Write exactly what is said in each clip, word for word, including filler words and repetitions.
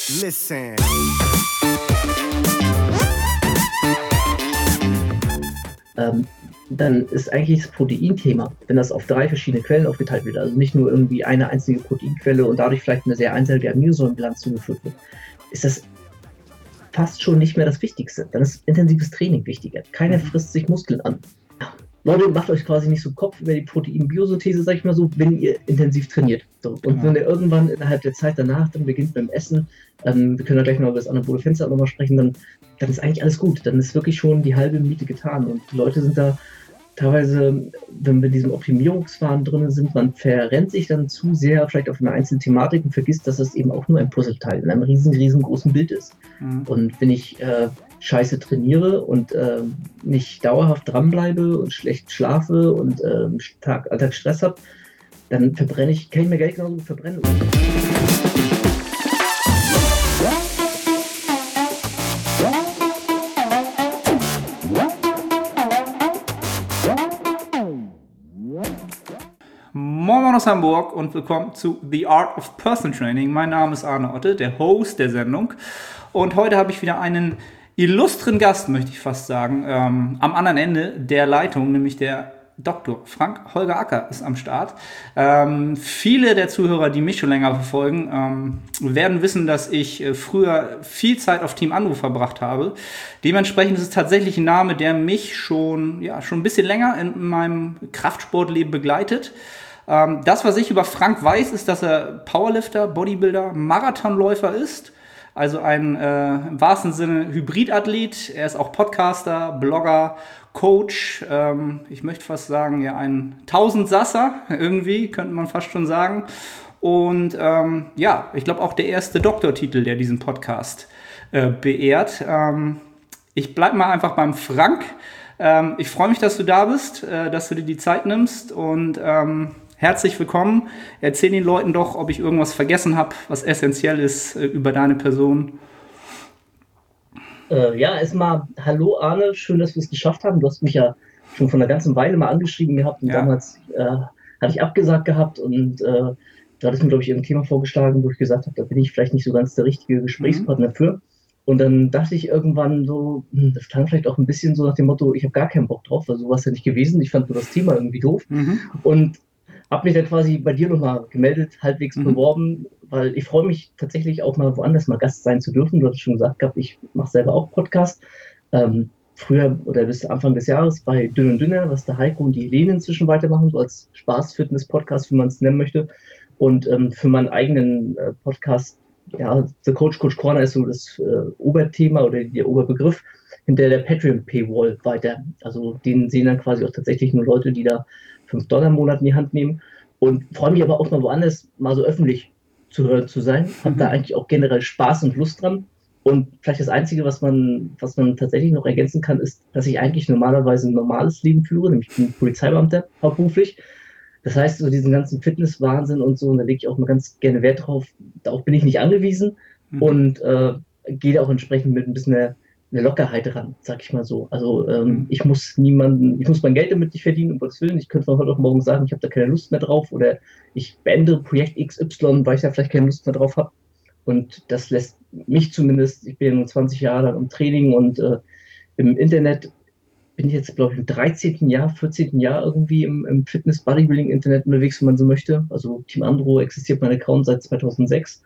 Listen. Ähm, dann ist eigentlich das Proteinthema, wenn das auf drei verschiedene Quellen aufgeteilt wird, also nicht nur irgendwie eine einzige Proteinquelle und dadurch vielleicht eine sehr einseitige Aminosäurenbilanz zugeführt wird, ist das fast schon nicht mehr das Wichtigste. Dann ist intensives Training wichtiger. Keiner frisst sich Muskeln an. Leute, macht euch quasi nicht so Kopf über die Protein-Biosynthese, sag ich mal so, wenn ihr intensiv trainiert. So. Und genau. Wenn ihr irgendwann innerhalb der Zeit danach dann beginnt beim Essen, ähm, wir können ja gleich noch über das anabole Fenster nochmal sprechen, dann, dann ist eigentlich alles gut. Dann ist wirklich schon die halbe Miete getan. Und die Leute sind da teilweise, wenn wir in diesem Optimierungswahn drin sind, man verrennt sich dann zu sehr vielleicht auf eine einzelne Thematik und vergisst, dass das eben auch nur ein Puzzleteil in einem riesen, riesengroßen Bild ist. Mhm. Und wenn ich äh, scheiße trainiere und äh, nicht dauerhaft dranbleibe und schlecht schlafe und äh, Tag, Alltagsstress habe, dann verbrenne ich, kann ich mir gar nicht genauso gut verbrennen. Moin Moin aus Hamburg und willkommen zu The Art of Personal Training. Mein Name ist Arne Otte, der Host der Sendung. Und heute habe ich wieder einen illustren Gast, möchte ich fast sagen, ähm, am anderen Ende der Leitung, nämlich der Doktor Frank Holger Acker ist am Start. Ähm, viele der Zuhörer, die mich schon länger verfolgen, ähm, werden wissen, dass ich äh, früher viel Zeit auf Team Andro verbracht habe. Dementsprechend ist es tatsächlich ein Name, der mich schon, ja, schon ein bisschen länger in meinem Kraftsportleben begleitet. Ähm, das, was ich über Frank weiß, ist, dass er Powerlifter, Bodybuilder, Marathonläufer ist. Also ein äh, im wahrsten Sinne Hybridathlet. Er ist auch Podcaster, Blogger, Coach. Ähm, ich möchte fast sagen, ja, ein Tausendsasser irgendwie, könnte man fast schon sagen. Und ähm, ja, ich glaube auch der erste Doktortitel, der diesen Podcast äh, beehrt. Ähm, ich bleibe mal einfach beim Frank. Ähm, ich freue mich, dass du da bist, äh, dass du dir die Zeit nimmst und ähm, herzlich willkommen. Erzähl den Leuten doch, ob ich irgendwas vergessen habe, was essentiell ist äh, über deine Person. Äh, ja, erstmal hallo Arne, schön, dass wir es geschafft haben. Du hast mich ja schon vor einer ganzen Weile mal angeschrieben gehabt und ja. damals äh, hatte ich abgesagt gehabt und äh, da hattest du mir, glaube ich, irgendein Thema vorgeschlagen, wo ich gesagt habe, da bin ich vielleicht nicht so ganz der richtige Gesprächspartner mhm. für. Und dann dachte ich irgendwann so, hm, das klang vielleicht auch ein bisschen so nach dem Motto, ich habe gar keinen Bock drauf, weil sowas ja nicht gewesen. Ich fand nur das Thema irgendwie doof. Mhm. Und habe mich dann quasi bei dir nochmal gemeldet, halbwegs mhm. beworben, weil ich freue mich tatsächlich auch mal woanders mal Gast sein zu dürfen. Du hast schon gesagt gehabt, ich mache selber auch Podcast. Ähm, früher oder bis Anfang des Jahres bei Dünn und Dünner, was der Heiko und die Helene inzwischen weitermachen, so als Spaß-Fitness-Podcast, wie man es nennen möchte. Und ähm, für meinen eigenen äh, Podcast, ja, The Coach Coach Corner ist so das äh, Oberthema oder der Oberbegriff, hinter der Patreon-Paywall weiter. Also den sehen dann quasi auch tatsächlich nur Leute, die da fünf Dollar im Monat in die Hand nehmen. Und freue mich aber auch mal woanders, mal so öffentlich zu hören zu sein. Habe mhm. da eigentlich auch generell Spaß und Lust dran. Und vielleicht das Einzige, was man, was man tatsächlich noch ergänzen kann, ist, dass ich eigentlich normalerweise ein normales Leben führe, nämlich ich bin Polizeibeamter hauptberuflich. Das heißt, so diesen ganzen Fitness-Wahnsinn und so, und da lege ich auch mal ganz gerne Wert drauf. Darauf bin ich nicht angewiesen mhm. und äh, gehe da auch entsprechend mit ein bisschen eine, eine Lockerheit ran, sag ich mal so. Also ähm, mhm. ich muss niemanden, ich muss mein Geld damit nicht verdienen, um Gottes Willen. Ich könnte von heute auf morgen sagen, ich habe da keine Lust mehr drauf oder ich beende Projekt X Y, weil ich da vielleicht keine Lust mehr drauf habe. Und das lässt mich zumindest, ich bin ja nun zwanzig Jahre lang im Training und äh, im Internet bin ich jetzt, glaube ich, im dreizehnten Jahr, vierzehnten Jahr irgendwie im, im Fitness-Bodybuilding-Internet unterwegs, wenn man so möchte. Also Team Andro existiert mein Account seit zweitausendsechs.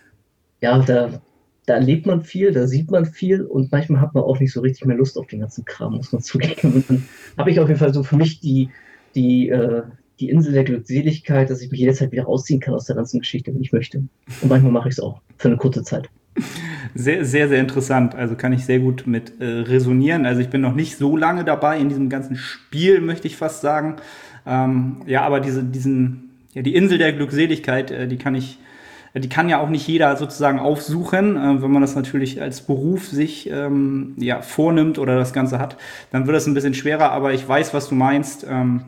Ja, da, da erlebt man viel, da sieht man viel und manchmal hat man auch nicht so richtig mehr Lust auf den ganzen Kram, muss man zugeben. Und dann habe ich auf jeden Fall so für mich die, die, äh, die Insel der Glückseligkeit, dass ich mich jederzeit wieder rausziehen kann aus der ganzen Geschichte, wenn ich möchte. Und manchmal mache ich es auch für eine kurze Zeit. Sehr, sehr, sehr interessant. Also kann ich sehr gut mit äh, resonieren. Also ich bin noch nicht so lange dabei in diesem ganzen Spiel, möchte ich fast sagen. Ähm, ja, aber diese, diesen, ja, die Insel der Glückseligkeit, äh, die kann ich, die kann ja auch nicht jeder sozusagen aufsuchen. Äh, wenn man das natürlich als Beruf sich ähm, ja, vornimmt oder das Ganze hat, dann wird es ein bisschen schwerer. Aber ich weiß, was du meinst. Ähm,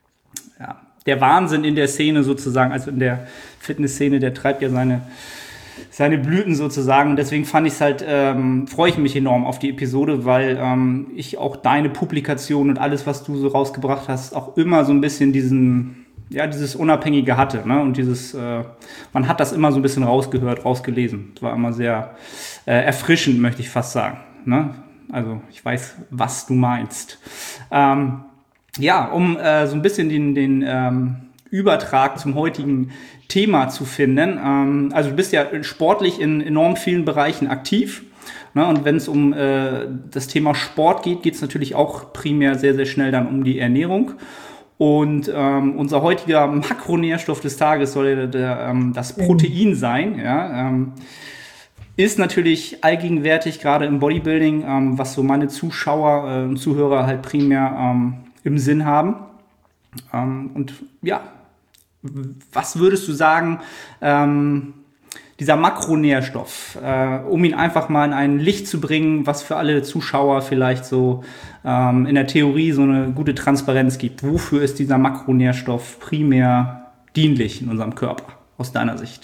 ja, der Wahnsinn in der Szene sozusagen, also in der Fitnessszene, der treibt ja seine seine Blüten sozusagen. Und deswegen fand ich es halt, ähm, freue ich mich enorm auf die Episode, weil ähm, ich auch deine Publikation und alles, was du so rausgebracht hast, auch immer so ein bisschen diesen, ja, dieses Unabhängige hatte, ne? Und dieses, äh, man hat das immer so ein bisschen rausgehört, rausgelesen. Es war immer sehr äh, erfrischend, möchte ich fast sagen, ne? Also ich weiß, was du meinst. Ähm, ja, um äh, so ein bisschen den, den ähm, Übertrag zum heutigen Thema zu finden. Ähm, also du bist ja sportlich in enorm vielen Bereichen aktiv. Ne? Und wenn es um äh, das Thema Sport geht, geht es natürlich auch primär sehr, sehr schnell dann um die Ernährung. Und ähm, unser heutiger Makronährstoff des Tages soll ja der, ähm, das Protein sein. Ja? Ähm, ist natürlich allgegenwärtig, gerade im Bodybuilding, ähm, was so meine Zuschauer äh, und Zuhörer halt primär ähm, im Sinn haben. Ähm, und ja, was würdest du sagen, ähm, dieser Makronährstoff, äh, um ihn einfach mal in ein Licht zu bringen, was für alle Zuschauer vielleicht so ähm, in der Theorie so eine gute Transparenz gibt. Wofür ist dieser Makronährstoff primär dienlich in unserem Körper, aus deiner Sicht?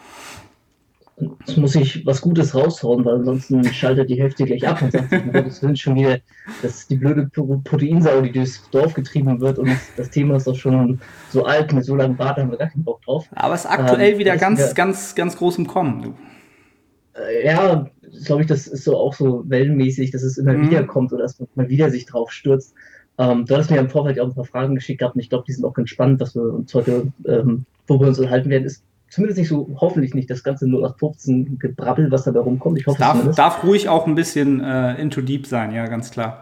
Jetzt muss ich was Gutes raushauen, weil ansonsten schaltet die Hälfte gleich ab und sagt sich, das sind schon wieder, das ist die blöde Proteinsau, die durchs Dorf getrieben wird, und das, das Thema ist doch schon so alt, mit so langem Bart haben wir gar keinen Bock drauf. Aber es ist aktuell ähm, wieder ganz, wir, ganz, ganz groß im Kommen. Du. Äh, ja, glaube ich, das ist so auch so wellenmäßig, dass es immer mhm. wieder kommt oder dass man wieder sich drauf stürzt. Ähm, du hattest mir im Vorfeld auch ein paar Fragen geschickt gehabt und ich glaube, die sind auch ganz spannend, was wir uns heute, ähm, wo wir uns unterhalten werden, ist zumindest nicht so, hoffentlich nicht das ganze null acht fünfzehn Gebrabbel, was dabei rumkommt. Ich hoffe, es darf, darf ruhig auch ein bisschen äh, into deep sein, ja, ganz klar.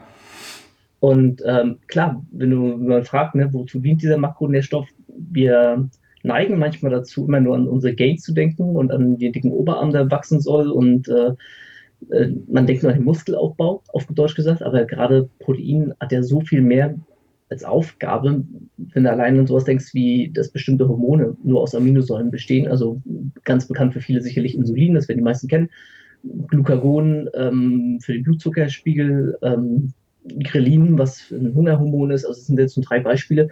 Und ähm, klar, wenn du wenn man fragt, ne, wozu dient dieser Makronährstoff, wir neigen manchmal dazu, immer nur an unsere Gains zu denken und an den dicken Oberarm, der wachsen soll, und äh, äh, man denkt nur an den Muskelaufbau, auf Deutsch gesagt, aber gerade Protein hat ja so viel mehr als Aufgabe, wenn du allein an sowas denkst, wie dass bestimmte Hormone nur aus Aminosäuren bestehen, also ganz bekannt für viele sicherlich Insulin, das werden die meisten kennen, Glucagon ähm, für den Blutzuckerspiegel, ähm, Grelin, was ein Hungerhormon ist, also das sind jetzt nur drei Beispiele.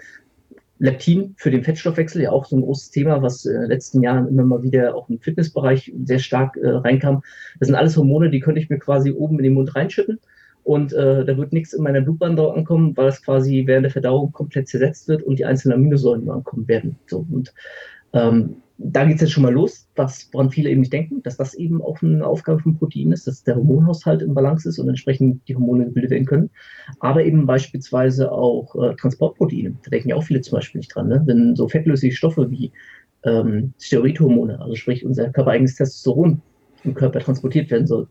Leptin für den Fettstoffwechsel, ja auch so ein großes Thema, was in den letzten Jahren immer mal wieder auch im Fitnessbereich sehr stark äh, reinkam. Das sind alles Hormone, die könnte ich mir quasi oben in den Mund reinschütten. Und äh, da wird nichts in meiner Blutbahn ankommen, weil es quasi während der Verdauung komplett zersetzt wird und die einzelnen Aminosäuren nur ankommen werden. So, und ähm, da geht es jetzt schon mal los, was, woran viele eben nicht denken, dass das eben auch eine Aufgabe von Protein ist, dass der Hormonhaushalt im Balance ist und entsprechend die Hormone gebildet werden können. Aber eben beispielsweise auch äh, Transportproteine. Da denken ja auch viele zum Beispiel nicht dran. Ne? Wenn so fettlösliche Stoffe wie ähm, Steroidhormone, also sprich unser körpereigenes Testosteron im Körper transportiert werden soll,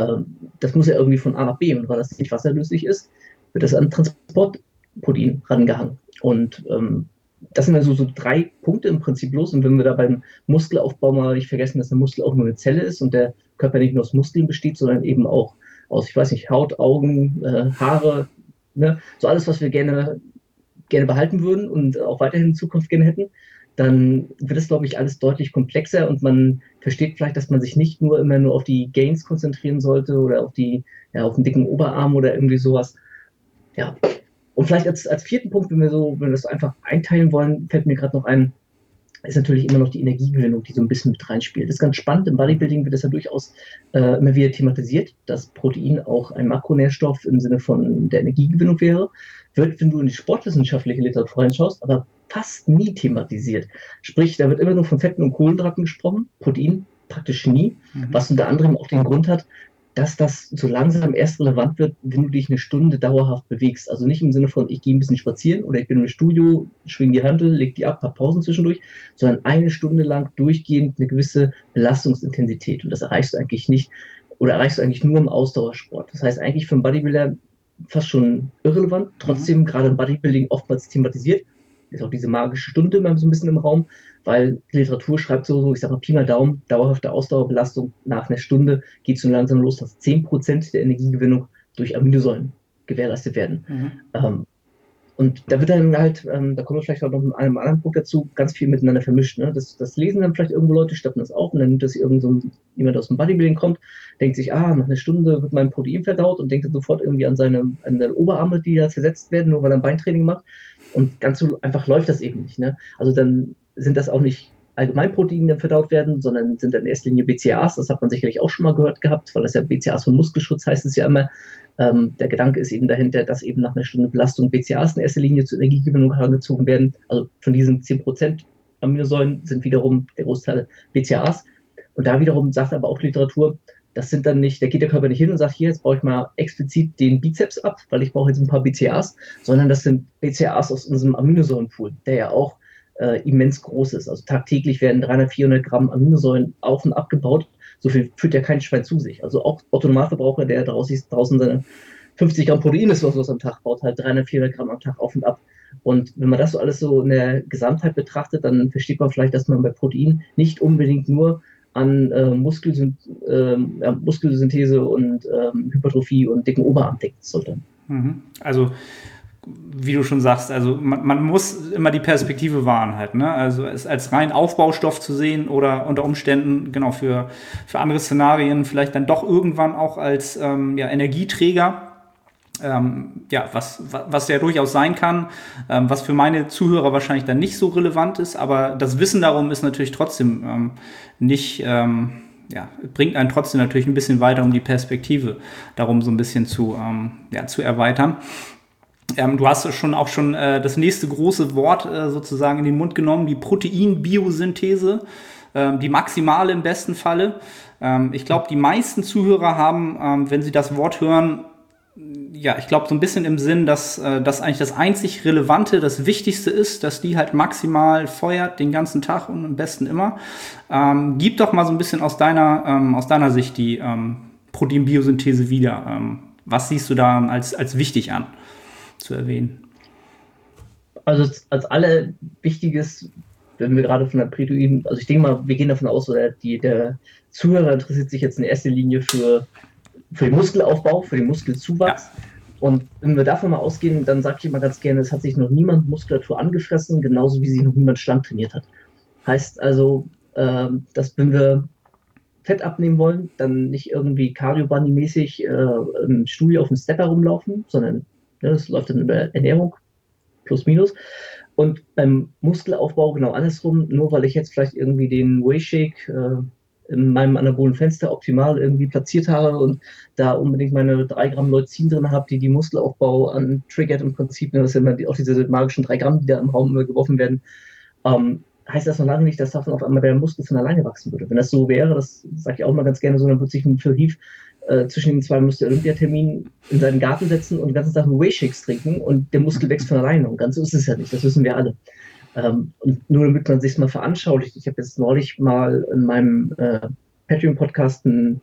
das muss ja irgendwie von A nach B, und weil das nicht wasserlöslich ist, wird das an Transportprotein rangehangen. Und ähm, das sind also so drei Punkte im Prinzip los. Und wenn wir da beim Muskelaufbau mal nicht vergessen, dass der Muskel auch nur eine Zelle ist und der Körper nicht nur aus Muskeln besteht, sondern eben auch aus, ich weiß nicht, Haut, Augen, äh, Haare, ne? So alles, was wir gerne, gerne behalten würden und auch weiterhin in Zukunft gerne hätten, dann wird es, glaube ich, alles deutlich komplexer, und man versteht vielleicht, dass man sich nicht nur immer nur auf die Gains konzentrieren sollte oder auf die, ja, auf den dicken Oberarm oder irgendwie sowas. Ja. Und vielleicht als, als vierten Punkt, wenn wir so, wenn wir das einfach einteilen wollen, fällt mir gerade noch ein, ist natürlich immer noch die Energiegewinnung, die so ein bisschen mit reinspielt. Das ist ganz spannend. Im Bodybuilding wird das ja durchaus äh, immer wieder thematisiert, dass Protein auch ein Makronährstoff im Sinne von der Energiegewinnung wäre. Wird, wenn du in die sportwissenschaftliche Literatur reinschaust, aber fast nie thematisiert. Sprich, da wird immer nur von Fetten und Kohlenhydraten gesprochen, Protein praktisch nie, mhm. was unter anderem auch den Grund hat, dass das so langsam erst relevant wird, wenn du dich eine Stunde dauerhaft bewegst. Also nicht im Sinne von, ich gehe ein bisschen spazieren oder ich bin im Studio, schwing die Handel, leg die ab, hab Pausen zwischendurch, sondern eine Stunde lang durchgehend eine gewisse Belastungsintensität. Und das erreichst du eigentlich nicht, oder erreichst du eigentlich nur im Ausdauersport. Das heißt eigentlich für einen Bodybuilder fast schon irrelevant, trotzdem mhm. gerade im Bodybuilding oftmals thematisiert. Ist auch diese magische Stunde immer so ein bisschen im Raum, weil die Literatur schreibt so, ich sag mal Pi mal Daumen, dauerhafte Ausdauerbelastung nach einer Stunde geht so langsam los, dass zehn Prozent der Energiegewinnung durch Aminosäuren gewährleistet werden. Mhm. Ähm, und da wird dann halt, ähm, da kommen wir vielleicht auch noch mit einem anderen Punkt dazu, ganz viel miteinander vermischt. Ne? Das, das lesen dann vielleicht irgendwo Leute, schnappen das auf, und dann nimmt das irgend so ein, jemand aus dem Bodybuilding kommt, denkt sich, ah, nach einer Stunde wird mein Protein verdaut, und denkt dann sofort irgendwie an seine, an seine Oberarme, die da zersetzt werden, nur weil er ein Beintraining macht. Und ganz so einfach läuft das eben nicht. Ne? Also dann sind das auch nicht Allgemeinproteine verdaut werden, sondern sind in erster Linie B C A As. Das hat man sicherlich auch schon mal gehört gehabt, weil das ja B C A As für Muskelschutz heißt es ja immer. Ähm, der Gedanke ist eben dahinter, dass eben nach einer Stunde Belastung B C A As in erster Linie zur Energiegewinnung herangezogen werden. Also von diesen zehn Prozent Aminosäuren sind wiederum der Großteil B C A As. Und da wiederum sagt aber auch die Literatur, das sind dann nicht, da geht der Körper nicht hin und sagt, hier, jetzt baue ich mal explizit den Bizeps ab, weil ich brauche jetzt ein paar B C A As, sondern das sind B C A As aus unserem Aminosäurenpool, der ja auch äh, immens groß ist. Also tagtäglich werden dreihundert, vierhundert Gramm Aminosäuren auf und abgebaut. So viel führt ja kein Schwein zu sich. Also auch Otto-Normalverbraucher, der draußen, draußen seine fünfzig Gramm Protein ist, was was am Tag baut, halt dreihundert, vierhundert Gramm am Tag auf und ab. Und wenn man das so alles so in der Gesamtheit betrachtet, dann versteht man vielleicht, dass man bei Protein nicht unbedingt nur an äh, Muskelsyn äh, ja, Muskelsynthese und ähm, Hypertrophie und dicken Oberarm denken sollte. Mhm. Also wie du schon sagst, also man, man muss immer die Perspektive wahren halt, ne? Also es als rein Aufbaustoff zu sehen oder unter Umständen genau für, für andere Szenarien vielleicht dann doch irgendwann auch als ähm, ja, Energieträger. Ähm, ja, was, was ja durchaus sein kann, ähm, was für meine Zuhörer wahrscheinlich dann nicht so relevant ist, aber das Wissen darum ist natürlich trotzdem ähm, nicht, ähm, ja, bringt einen trotzdem natürlich ein bisschen weiter, um die Perspektive darum so ein bisschen zu, ähm, ja, zu erweitern. Ähm, du hast schon auch schon äh, das nächste große Wort äh, sozusagen in den Mund genommen, die Proteinbiosynthese, ähm, die maximale im besten Falle. Ähm, ich glaube, die meisten Zuhörer haben, ähm, wenn sie das Wort hören, ja, ich glaube so ein bisschen im Sinn, dass äh, das eigentlich das einzig Relevante, das Wichtigste ist, dass die halt maximal feuert den ganzen Tag und am besten immer. Ähm, gib doch mal so ein bisschen aus deiner, ähm, aus deiner Sicht die ähm, Proteinbiosynthese wieder. Ähm, was siehst du da als, als wichtig an zu erwähnen? Also als allerwichtiges, wenn wir gerade von der Protein, also ich denke mal, wir gehen davon aus, oder die, der Zuhörer interessiert sich jetzt in erster Linie für für den Muskelaufbau, für den Muskelzuwachs. Ja. Und wenn wir davon mal ausgehen, dann sage ich immer ganz gerne, es hat sich noch niemand Muskulatur angefressen, genauso wie sich noch niemand schlank trainiert hat. Heißt also, äh, dass wenn wir Fett abnehmen wollen, dann nicht irgendwie Cardio-Bunny-mäßig äh, im Studio auf dem Stepper rumlaufen, sondern ne, das läuft dann über Ernährung, plus minus. Und beim Muskelaufbau genau andersrum, nur weil ich jetzt vielleicht irgendwie den Whey-Shake äh, in meinem anabolen Fenster optimal irgendwie platziert habe und da unbedingt meine drei Gramm Leucin drin habe, die die Muskelaufbau an triggert im Prinzip, ne, das sind immer die, auch diese magischen drei Gramm, die da im Raum geworfen werden, ähm, heißt das noch lange nicht, dass davon auf einmal der Muskel von alleine wachsen würde. Wenn das so wäre, das sage ich auch mal ganz gerne so, dann würde sich ein Phil Heath äh, zwischen den zwei müsste Olympiaterminen in seinen Garten setzen und den ganzen Tag Whey-Shakes trinken und der Muskel wächst von alleine. Und ganz so ist es ja nicht, das wissen wir alle. Ähm, und nur damit man sich mal veranschaulicht, ich habe jetzt neulich mal in meinem äh, Patreon-Podcast ein,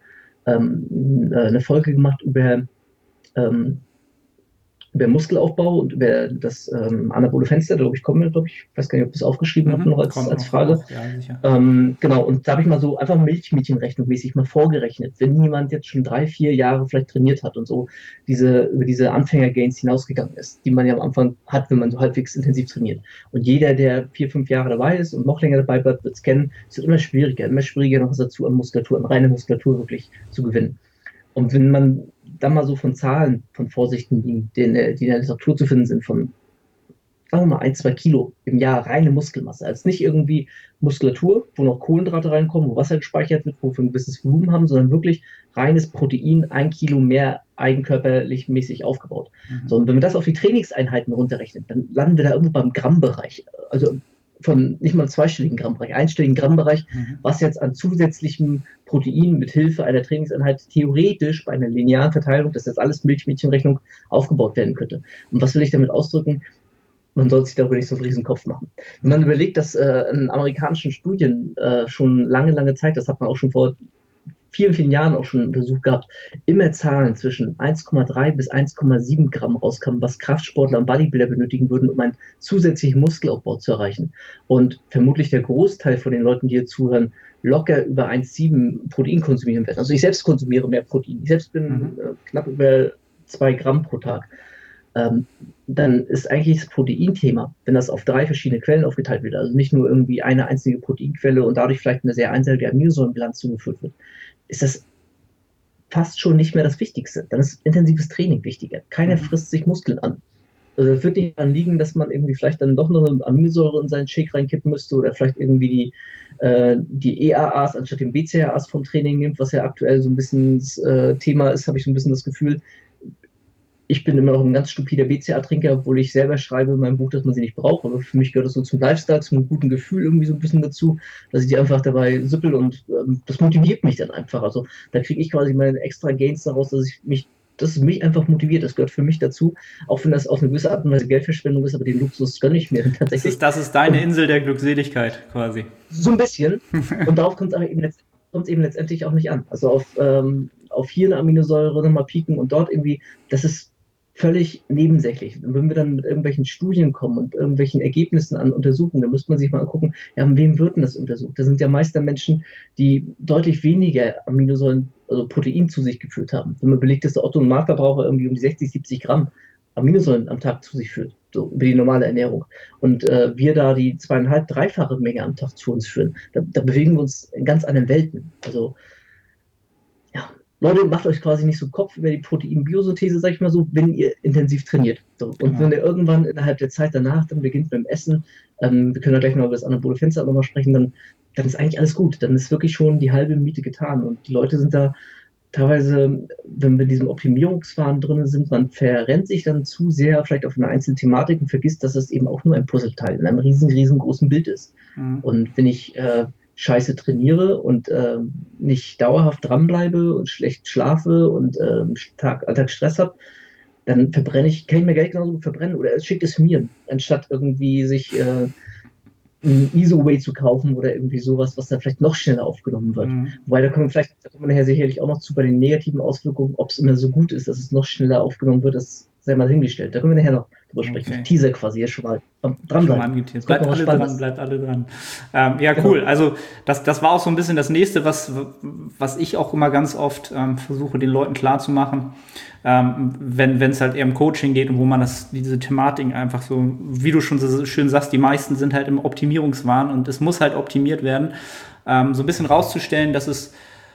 ähm, eine Folge gemacht über, ähm, über Muskelaufbau und über das ähm, anabole Fenster, da ich komme, glaube ich, weiß gar nicht, ob ich das aufgeschrieben mhm, habe noch als, als Frage. Auch, ja, sicher. Ähm, genau, und da habe ich mal so einfach Milchmädchenrechnungsmäßig mal vorgerechnet, wenn jemand jetzt schon drei, vier Jahre vielleicht trainiert hat und so diese über diese Anfänger-Gains hinausgegangen ist, die man ja am Anfang hat, wenn man so halbwegs intensiv trainiert. Und jeder, der vier, fünf Jahre dabei ist und noch länger dabei bleibt, wird es kennen, es wird immer schwieriger, immer schwieriger noch was dazu an Muskulatur, an reine Muskulatur wirklich zu gewinnen. Und wenn man dann mal so von Zahlen, von Vorsichten, die, die, in der, die in der Literatur zu finden sind, von, sagen wir mal, ein, zwei Kilo im Jahr reine Muskelmasse, als nicht irgendwie Muskulatur, wo noch Kohlenhydrate reinkommen, wo Wasser gespeichert wird, wo wir ein gewisses Volumen haben, sondern wirklich reines Protein, ein Kilo mehr eigenkörperlich mäßig aufgebaut. Mhm. So, und wenn wir das auf die Trainingseinheiten runterrechnen, dann landen wir da irgendwo beim Grammbereich. Also von nicht mal zweistelligen Grammbereich, einstelligen Grammbereich, mhm. was jetzt an zusätzlichem Protein mit Hilfe einer Trainingseinheit theoretisch bei einer linearen Verteilung, das ist jetzt alles Milchmädchenrechnung, aufgebaut werden könnte. Und was will ich damit ausdrücken? Man soll sich darüber nicht so einen riesen Kopf machen. Wenn man überlegt, dass äh, in amerikanischen Studien äh, schon lange, lange Zeit, das hat man auch schon vor vielen, vielen Jahren auch schon untersucht gehabt, immer Zahlen zwischen eins Komma drei bis eins Komma sieben Gramm rauskamen, was Kraftsportler und Bodybuilder benötigen würden, um einen zusätzlichen Muskelaufbau zu erreichen. Und vermutlich der Großteil von den Leuten, die hier zuhören, locker über eins Komma sieben Protein konsumieren werden. Also ich selbst konsumiere mehr Protein. Ich selbst bin mhm. äh, knapp über zwei Gramm pro Tag. Ähm, dann ist eigentlich das Proteinthema, wenn das auf drei verschiedene Quellen aufgeteilt wird, also nicht nur irgendwie eine einzige Proteinquelle und dadurch vielleicht eine sehr einseitige Aminosäurenbilanz zugeführt wird, ist das fast schon nicht mehr das Wichtigste. Dann ist intensives Training wichtiger. Keiner frisst sich Muskeln an. Also es wird nicht daran liegen, dass man irgendwie vielleicht dann doch noch eine Aminosäure in seinen Shake reinkippen müsste oder vielleicht irgendwie die, äh, die E A As anstatt den B C A As vom Training nimmt, was ja aktuell so ein bisschen das äh, Thema ist, habe ich so ein bisschen das Gefühl. Ich bin immer noch ein ganz stupider B C A-Trinker, obwohl ich selber schreibe in meinem Buch, dass man sie nicht braucht. Aber für mich gehört das so zum Lifestyle, zum guten Gefühl irgendwie so ein bisschen dazu, dass ich die einfach dabei süppel und ähm, das motiviert mich dann einfach. Also da kriege ich quasi meine extra Gains daraus, dass ich mich, dass es mich einfach motiviert. Das gehört für mich dazu, auch wenn das auf eine gewisse Art und Weise Geldverschwendung ist, aber den Luxus gönne ich mir dann Das tatsächlich. ist, das ist deine Und Insel der Glückseligkeit quasi. so ein bisschen. Und darauf kommt es aber eben, letzt, kommt's eben letztendlich auch nicht an. Also auf, ähm, auf hier eine Aminosäure nochmal pieken und dort irgendwie, das ist völlig nebensächlich. Und wenn wir dann mit irgendwelchen Studien kommen und irgendwelchen Ergebnissen an Untersuchungen, dann müsste man sich mal angucken, ja, an wem wird denn das untersucht? Das sind ja meist dann Menschen, die deutlich weniger Aminosäuren, also Protein zu sich geführt haben. Wenn man belegt, dass der Otto Normalverbraucher irgendwie um die sechzig, siebzig Gramm Aminosäuren am Tag zu sich führt, so über die normale Ernährung. Und äh, wir da die zweieinhalb, dreifache Menge am Tag zu uns führen, da, da bewegen wir uns in ganz anderen Welten. Also ja, Leute, macht euch quasi nicht so Kopf über die Proteinbiosynthese, sag ich mal so, wenn ihr intensiv trainiert. So, und Genau. wenn ihr irgendwann innerhalb der Zeit danach dann beginnt mit dem Essen, ähm, wir können ja gleich noch über das anabole Fenster nochmal sprechen, dann, dann ist eigentlich alles gut. Dann ist wirklich schon die halbe Miete getan. Und die Leute sind da teilweise, wenn wir in diesem Optimierungswahn drin sind, man verrennt sich dann zu sehr vielleicht auf eine einzelne Thematik und vergisst, dass es eben auch nur ein Puzzleteil in einem riesen, riesengroßen Bild ist. Mhm. Und wenn ich äh, scheiße trainiere und äh, nicht dauerhaft dranbleibe und schlecht schlafe und äh, Tag, Alltag Stress habe, dann verbrenne ich, kann ich mir Geld genauso gut verbrennen oder es schickt es mir, anstatt irgendwie sich äh, ein Iso-Way zu kaufen oder irgendwie sowas, was dann vielleicht noch schneller aufgenommen wird. Mhm. Wobei, da kommen wir vielleicht, da kommen wir nachher sicherlich auch noch zu bei den negativen Auswirkungen, ob es immer so gut ist, dass es noch schneller aufgenommen wird, das sei mal hingestellt. Da können wir nachher noch drüber sprechen. Okay. Ich teaser quasi jetzt schon mal dranbleiben. Schon mal angeteasert. Bleibt alle dran, bleibt alle dran. Ähm, ja, Genau. cool. Also das, das war auch so ein bisschen das Nächste, was, was ich auch immer ganz oft ähm, versuche, den Leuten klarzumachen, ähm, wenn es halt eher im Coaching geht und wo man das, diese Thematik einfach so, wie du schon so schön sagst, die meisten sind halt im Optimierungswahn und es muss halt optimiert werden, ähm, so ein bisschen rauszustellen, dass es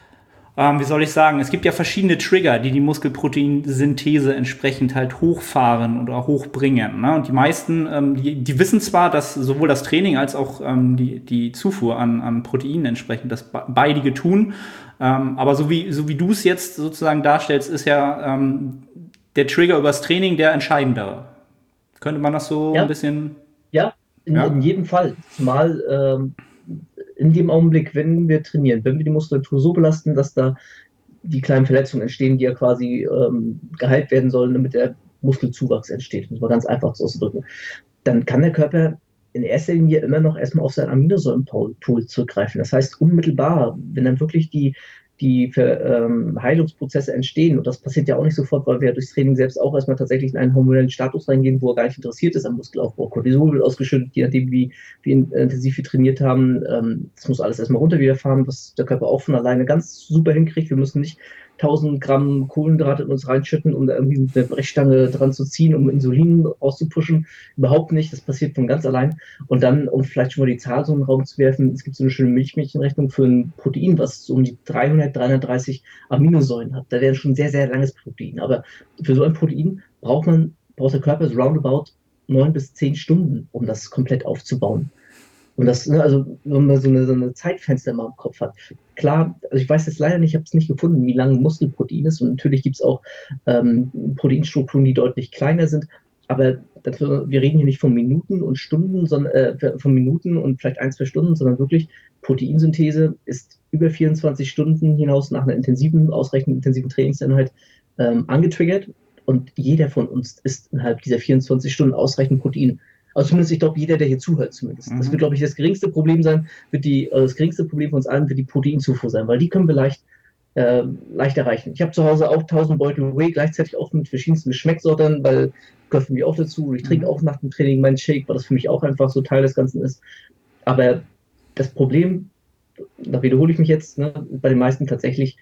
Ähm, wie soll ich sagen, es gibt ja verschiedene Trigger, die die Muskelproteinsynthese entsprechend halt hochfahren oder hochbringen. Ne? Und die meisten, ähm, die, die wissen zwar, dass sowohl das Training als auch ähm, die, die Zufuhr an, an Proteinen entsprechend das beidige tun. Ähm, aber so wie, so wie du es jetzt sozusagen darstellst, ist ja ähm, der Trigger übers Training der entscheidendere. Könnte man das so Ja. ein bisschen... Ja, in, Ja? in jedem Fall. Zumal ähm, in dem Augenblick, wenn wir trainieren, wenn wir die Muskulatur so belasten, dass da die kleinen Verletzungen entstehen, die ja quasi ähm, geheilt werden sollen, damit der Muskelzuwachs entsteht, um es mal ganz einfach so auszudrücken, dann kann der Körper in erster Linie immer noch erstmal auf seinen Aminosäurenpool zurückgreifen. Das heißt, unmittelbar, wenn dann wirklich die, die ähm, Heilungsprozesse entstehen, und das passiert ja auch nicht sofort, weil wir ja durchs Training selbst auch erstmal tatsächlich in einen hormonellen Status reingehen, wo er gar nicht interessiert ist am Muskelaufbau. Cortisol wird ausgeschüttet, je nachdem, wie, wie intensiv wir trainiert haben. Ähm, das muss alles erstmal runter wieder fahren, was der Körper auch von alleine ganz super hinkriegt. Wir müssen nicht tausend Gramm Kohlenhydrate in uns reinschütten, um da irgendwie eine Brechstange dran zu ziehen, um Insulin rauszupushen. Überhaupt nicht, das passiert von ganz allein. Und dann, um vielleicht schon mal die Zahl so in den Raum zu werfen, es gibt so eine schöne Milchmädchenrechnung für ein Protein, was so um die dreihundert, dreihundertdreißig Aminosäuren hat. Da wäre schon ein sehr, sehr langes Protein. Aber für so ein Protein braucht man, braucht der Körper so roundabout neun bis zehn Stunden, um das komplett aufzubauen. Und das, ne, also wenn man so eine, so eine Zeitfenster mal im Kopf hat. Klar, also ich weiß jetzt leider nicht, ich habe es nicht gefunden, wie lang Muskelprotein ist. Und natürlich gibt es auch ähm, Proteinstrukturen, die deutlich kleiner sind. Aber dafür, wir reden hier nicht von Minuten und Stunden, sondern äh, von Minuten und vielleicht ein, zwei Stunden, sondern wirklich Proteinsynthese ist über vierundzwanzig Stunden hinaus nach einer intensiven, ausreichend intensiven Trainingseinheit ähm, angetriggert. Und jeder von uns isst innerhalb dieser vierundzwanzig Stunden ausreichend Protein. Also zumindest, ich glaube, jeder, der hier zuhört zumindest. Mhm. Das wird, glaube ich, das geringste Problem sein, wird die, äh, das geringste Problem von uns allen wird die Proteinzufuhr sein, weil die können wir leicht, äh, leicht erreichen. Ich habe zu Hause auch tausend Beutel Whey, gleichzeitig auch mit verschiedensten Geschmackssorten, weil gehört für mich auch dazu. Ich trinke mhm. auch nach dem Training meinen Shake, weil das für mich auch einfach so Teil des Ganzen ist. Aber das Problem, da wiederhole ich mich jetzt, ne, bei den meisten tatsächlich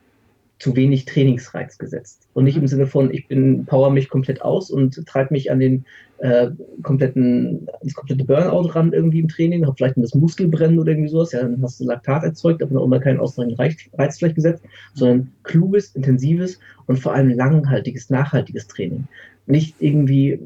zu wenig Trainingsreiz gesetzt. Und nicht im Sinne von, ich bin, power mich komplett aus und treibe mich an den äh, kompletten, ans komplette Burnout ran irgendwie im Training, habe vielleicht das Muskelbrennen oder irgendwie sowas, ja, dann hast du Laktat erzeugt, aber noch immer keinen ausreichenden Reiz, Reiz vielleicht gesetzt, sondern kluges, intensives und vor allem langhaltiges, nachhaltiges Training. Nicht irgendwie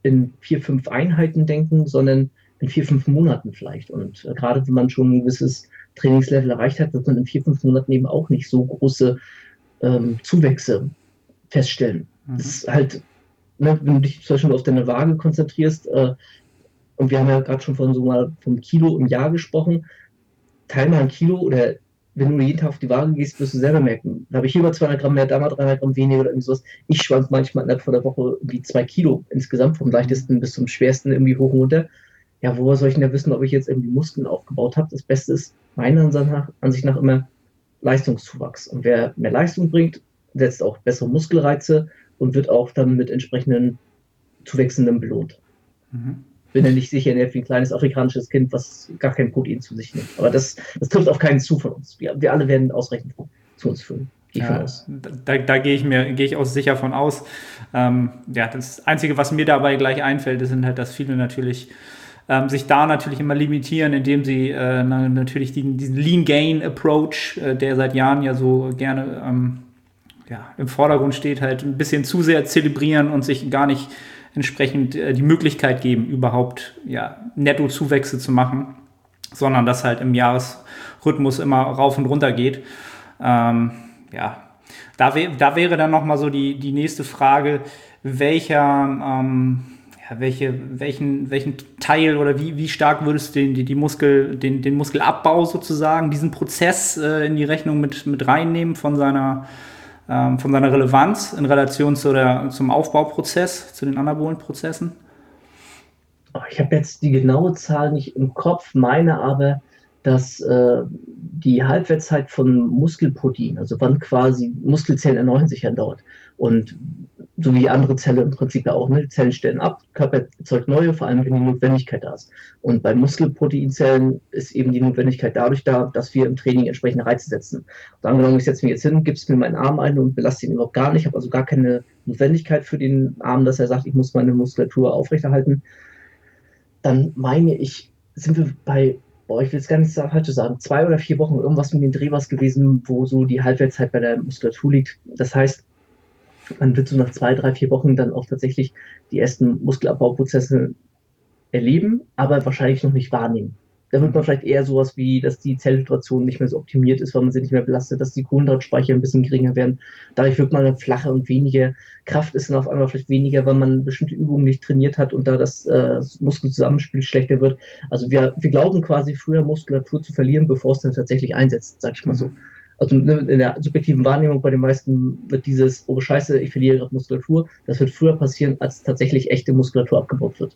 in vier, fünf Einheiten denken, sondern in vier, fünf Monaten vielleicht. Und äh, gerade wenn man schon ein gewisses Trainingslevel erreicht hat, wird man in vier, fünf Monaten eben auch nicht so große ähm, Zuwächse feststellen. Mhm. Das ist halt, ne, wenn du dich zum Beispiel auf deine Waage konzentrierst, äh, und wir haben ja gerade schon von so mal vom Kilo im Jahr gesprochen, teil mal ein Kilo oder wenn du jeden Tag auf die Waage gehst, wirst du selber merken, da habe ich hier mal zweihundert Gramm mehr, da mal dreihundert Gramm weniger oder irgendwie sowas. Ich schwank manchmal innerhalb von der Woche irgendwie zwei Kilo insgesamt, vom leichtesten bis zum schwersten irgendwie hoch und runter. Ja, woher soll ich denn da wissen, ob ich jetzt irgendwie Muskeln aufgebaut habe? Das Beste ist meiner Ansicht nach immer Leistungszuwachs. Und wer mehr Leistung bringt, setzt auch bessere Muskelreize und wird auch dann mit entsprechenden Zuwächsen belohnt. Mhm. Bin ja nicht sicher, wie ein kleines afrikanisches Kind, was gar kein Protein zu sich nimmt. Aber das, das trifft auf keinen zu von uns. Wir, wir alle werden ausreichend zu uns führen. Gehe ich ja, von aus. Da, da gehe ich mir gehe ich auch sicher von aus. Ähm, ja, das Einzige, was mir dabei gleich einfällt, ist halt, dass viele natürlich ähm, sich da natürlich immer limitieren, indem sie äh, natürlich diesen, diesen Lean Gain Approach, äh, der seit Jahren ja so gerne ähm, ja, im Vordergrund steht, halt ein bisschen zu sehr zelebrieren und sich gar nicht entsprechend äh, die Möglichkeit geben, überhaupt ja, Nettozuwächse zu machen, sondern dass halt im Jahresrhythmus immer rauf und runter geht. Ähm, ja, da, wär, da wäre dann nochmal so die, die nächste Frage, welcher, ähm, ja, welche, welchen, welchen Teil oder wie, wie stark würdest du den, die, die Muskel, den, den Muskelabbau sozusagen, diesen Prozess äh, in die Rechnung mit, mit reinnehmen von seiner von seiner Relevanz in Relation zu der, zum Aufbauprozess, zu den anabolen Prozessen? Ich habe jetzt die genaue Zahl nicht im Kopf, meine aber, dass äh, die Halbwertszeit von Muskelprotein, also wann quasi Muskelzellen erneuern sich ja dauert. Und so wie andere Zellen im Prinzip ja auch, ne? Die Zellen stellen ab, Körper erzeugt neue, vor allem wenn die Notwendigkeit da ist. Und bei Muskelproteinzellen ist eben die Notwendigkeit dadurch da, dass wir im Training entsprechende Reize setzen. Und angenommen, ich setze mir jetzt hin, gibst mir meinen Arm ein und belaste ihn überhaupt gar nicht, habe also gar keine Notwendigkeit für den Arm, dass er sagt, ich muss meine Muskulatur aufrechterhalten. Dann meine ich, sind wir bei, boah, ich will es gar nicht falsch sagen, zwei oder vier Wochen irgendwas mit den Dreh was gewesen, wo so die Halbwertszeit bei der Muskulatur liegt. Das heißt, man wird so nach zwei, drei, vier Wochen dann auch tatsächlich die ersten Muskelabbauprozesse erleben, aber wahrscheinlich noch nicht wahrnehmen. Da wird man vielleicht eher sowas wie, dass die Zellsituation nicht mehr so optimiert ist, weil man sie nicht mehr belastet, dass die Kohlenhydratspeicher ein bisschen geringer werden. Dadurch wird man dann flacher und weniger. Kraft ist dann auf einmal vielleicht weniger, weil man bestimmte Übungen nicht trainiert hat und da das äh, Muskelzusammenspiel schlechter wird. Also wir, wir glauben quasi früher Muskulatur zu verlieren, bevor es dann tatsächlich einsetzt, sag ich mal so. Also in der subjektiven Wahrnehmung bei den meisten wird dieses, oh Scheiße, ich verliere gerade Muskulatur, das wird früher passieren, als tatsächlich echte Muskulatur abgebaut wird.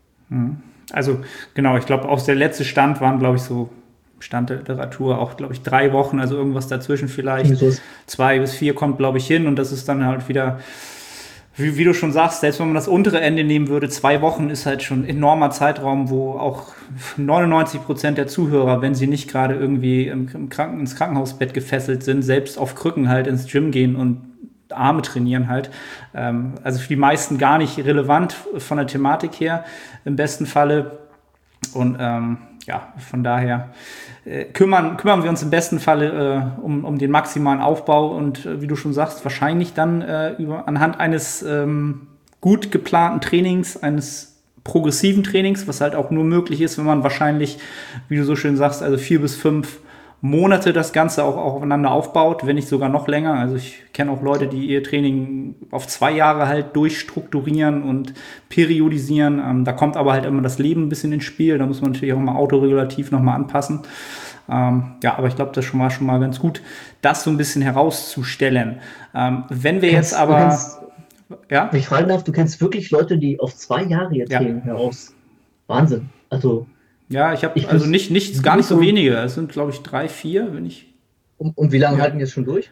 Also genau, ich glaube, auch der letzte Stand waren, glaube ich, so Stand der Literatur auch, glaube ich, drei Wochen, also irgendwas dazwischen vielleicht. So zwei bis vier kommt, glaube ich, hin und das ist dann halt wieder, wie, wie du schon sagst, selbst wenn man das untere Ende nehmen würde, zwei Wochen ist halt schon ein enormer Zeitraum, wo auch neunundneunzig Prozent der Zuhörer, wenn sie nicht gerade irgendwie im, im Kranken, ins Krankenhausbett gefesselt sind, selbst auf Krücken halt ins Gym gehen und Arme trainieren halt. Ähm, also für die meisten gar nicht relevant von der Thematik her, im besten Falle. Und ähm, ja, von daher äh, kümmern, kümmern wir uns im besten Falle äh, um, um den maximalen Aufbau und äh, wie du schon sagst, wahrscheinlich dann äh, über, anhand eines ähm, gut geplanten Trainings, eines progressiven Trainings, was halt auch nur möglich ist, wenn man wahrscheinlich, wie du so schön sagst, also vier bis fünf Monate das Ganze auch, auch aufeinander aufbaut, wenn nicht sogar noch länger. Also ich kenne auch Leute, die ihr Training auf zwei Jahre halt durchstrukturieren und periodisieren. Ähm, da kommt aber halt immer das Leben ein bisschen ins Spiel. Da muss man natürlich auch mal autoregulativ nochmal anpassen. Ähm, ja, aber ich glaube, das ist schon mal, schon mal ganz gut, das so ein bisschen herauszustellen. Ähm, wenn wir kennst, jetzt aber... Kennst, ja? Wenn ich fragen darf, du kennst wirklich Leute, die auf zwei Jahre ihr Training ja. heraus... Wahnsinn. Also... Ja, ich habe also nicht, nicht gar nicht so wenige. Es sind, glaube ich, drei, vier, wenn ich. Und, und wie lange ja. halten die jetzt schon durch?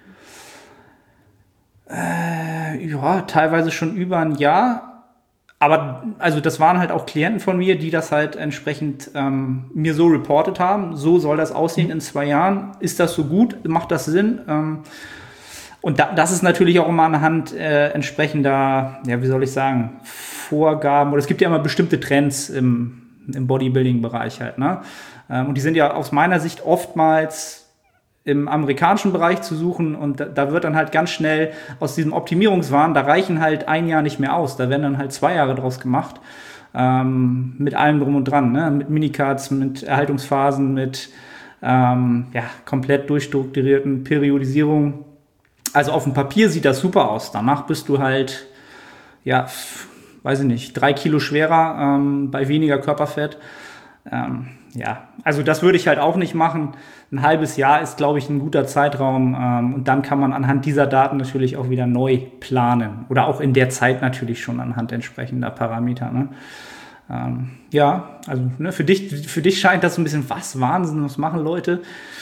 Äh, ja, teilweise schon über ein Jahr. Aber also das waren halt auch Klienten von mir, die das halt entsprechend ähm, mir so reportet haben. So soll das aussehen in zwei Jahren. Ist das so gut? Macht das Sinn? Ähm, und da, das ist natürlich auch immer anhand äh, entsprechender, ja, wie soll ich sagen, Vorgaben. Oder es gibt ja immer bestimmte Trends im im Bodybuilding-Bereich halt, ne? Und die sind ja aus meiner Sicht oftmals im amerikanischen Bereich zu suchen und da, da wird dann halt ganz schnell aus diesem Optimierungswahn, da reichen halt ein Jahr nicht mehr aus, da werden dann halt zwei Jahre draus gemacht. ähm, mit allem drum und dran, ne? Mit Minicuts, mit Erhaltungsphasen, mit ähm, ja, komplett durchstrukturierten Periodisierungen. Also auf dem Papier sieht das super aus. Danach bist du halt, ja, weiß ich nicht, drei Kilo schwerer ähm, bei weniger Körperfett. Ähm, ja, also das würde ich halt auch nicht machen. Ein halbes Jahr ist, glaube ich, ein guter Zeitraum. Ähm, und dann kann man anhand dieser Daten natürlich auch wieder neu planen. Oder auch in der Zeit natürlich schon anhand entsprechender Parameter. Ne? Ähm, ja, also ne, für dich, für dich scheint das so ein bisschen, was, Wahnsinn, was machen Leute?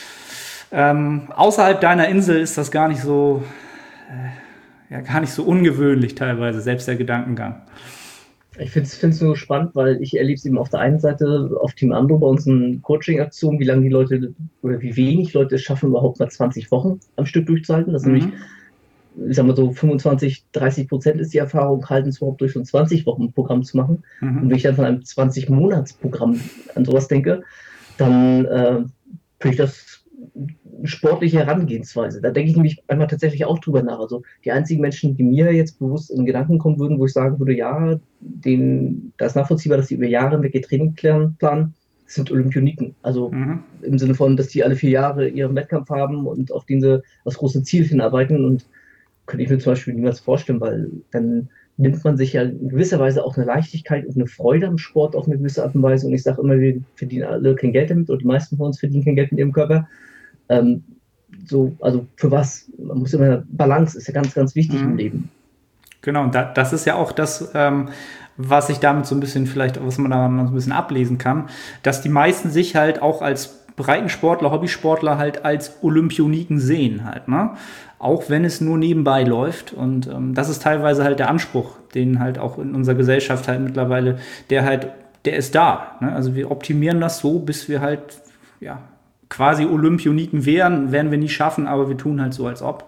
Ähm, außerhalb deiner Insel ist das gar nicht so, äh, ja, gar nicht so ungewöhnlich teilweise, selbst der Gedankengang. Ich finde es nur spannend, weil ich erlebe es eben auf der einen Seite auf Team Andro bei uns in Coaching-Aktionen, wie lange die Leute oder wie wenig Leute es schaffen, überhaupt mal zwanzig Wochen am Stück durchzuhalten. Das ist mhm. nämlich, ich sag mal so, fünfundzwanzig, dreißig Prozent ist die Erfahrung, halten es überhaupt durch so ein zwanzig-Wochen-Programm zu machen. Mhm. Und wenn ich dann von einem zwanzig-Monats-Programm an sowas denke, dann äh, finde ich das sportliche Herangehensweise. Da denke ich nämlich einmal tatsächlich auch drüber nach. Also die einzigen Menschen, die mir jetzt bewusst in Gedanken kommen würden, wo ich sagen würde, ja, denen, da ist nachvollziehbar, dass die über Jahre hinweg ihr Training planen, sind Olympioniken. Also mhm. im Sinne von, dass die alle vier Jahre ihren Wettkampf haben und auf den sie das große Ziel hinarbeiten, und könnte ich mir zum Beispiel niemals vorstellen, weil dann nimmt man sich ja in gewisser Weise auch eine Leichtigkeit und eine Freude am Sport auf eine gewisse Art und Weise. Und ich sage immer, wir verdienen alle kein Geld damit, oder die meisten von uns verdienen kein Geld mit ihrem Körper. Ähm, so, also für was? Man muss immer, Balance ist ja ganz, ganz wichtig mhm. im Leben. Genau, und da, das ist ja auch das, ähm, was ich damit so ein bisschen vielleicht, was man da so ein bisschen ablesen kann, dass die meisten sich halt auch als Breitensportler, Hobbysportler halt als Olympioniken sehen halt, ne? Auch wenn es nur nebenbei läuft, und ähm, das ist teilweise halt der Anspruch, den halt auch in unserer Gesellschaft halt mittlerweile, der halt, der ist da, ne? Also wir optimieren das so, bis wir halt, ja, quasi Olympioniken wären, werden wir nie schaffen, aber wir tun halt so, als ob.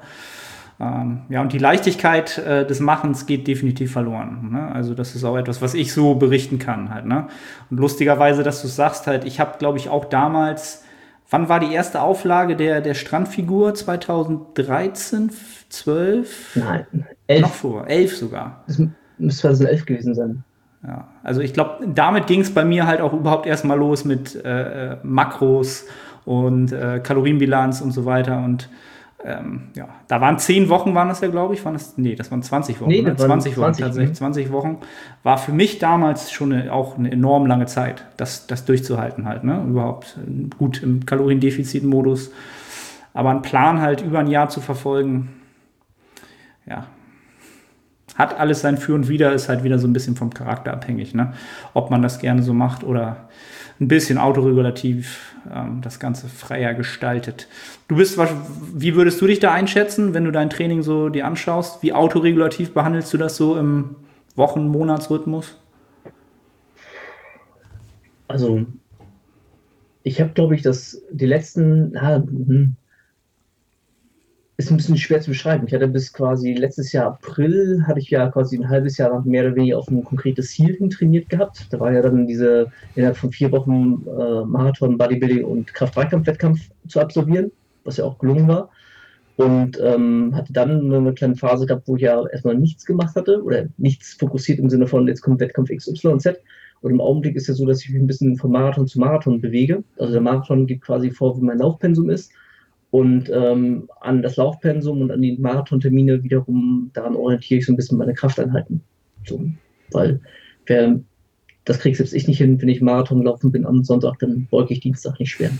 Ähm, ja, und die Leichtigkeit äh, des Machens geht definitiv verloren. Ne? Also das ist auch etwas, was ich so berichten kann halt. Ne? Und lustigerweise, dass du sagst halt, ich habe, glaube ich, auch damals, wann war die erste Auflage der, der Strandfigur? zweitausenddreizehn, zwölf? Nein, elf. Noch vor, elf sogar. Das müsste zweitausendelf gewesen sein. Ja, also ich glaube, damit ging es bei mir halt auch überhaupt erstmal los mit äh, Makros und äh, Kalorienbilanz und so weiter. Und ähm, ja, da waren zehn Wochen, waren das ja, glaube ich. Waren das, nee, das waren zwanzig Wochen. Nee, ne? zwanzig Wochen, zwanzig, tatsächlich. zwanzig Wochen war für mich damals schon eine, auch eine enorm lange Zeit, das, das durchzuhalten halt. Ne? Überhaupt gut im Kaloriendefizitmodus. Aber einen Plan halt über ein Jahr zu verfolgen, ja, hat alles sein Für und Wider, ist halt wieder so ein bisschen vom Charakter abhängig, ne? Ob man das gerne so macht oder ein bisschen autoregulativ ähm, das Ganze freier gestaltet. Du bist, wie würdest du dich da einschätzen, wenn du dein Training so dir anschaust? Wie autoregulativ behandelst du das so im Wochen-, Monatsrhythmus? Also, ich habe, glaube ich, das die letzten, na, ist ein bisschen schwer zu beschreiben. Ich hatte bis quasi letztes Jahr April, hatte ich ja quasi ein halbes Jahr lang mehr oder weniger auf ein konkretes Ziel hin trainiert gehabt. Da war ja dann diese innerhalb von vier Wochen äh, Marathon, Bodybuilding und Kraft-Wettkampf zu absolvieren, was ja auch gelungen war. Und ähm, hatte dann eine kleine Phase gehabt, wo ich ja erstmal nichts gemacht hatte oder nichts fokussiert im Sinne von, jetzt kommt Wettkampf X Y Z. Und im Augenblick ist ja so, dass ich mich ein bisschen von Marathon zu Marathon bewege. Also der Marathon gibt quasi vor, wie mein Laufpensum ist. Und ähm, an das Laufpensum und an die Marathontermine wiederum, daran orientiere ich so ein bisschen meine Krafteinheiten. So, weil wer, das kriege selbst ich nicht hin, wenn ich Marathon laufen bin am Sonntag, dann beuge ich Dienstag nicht schwer.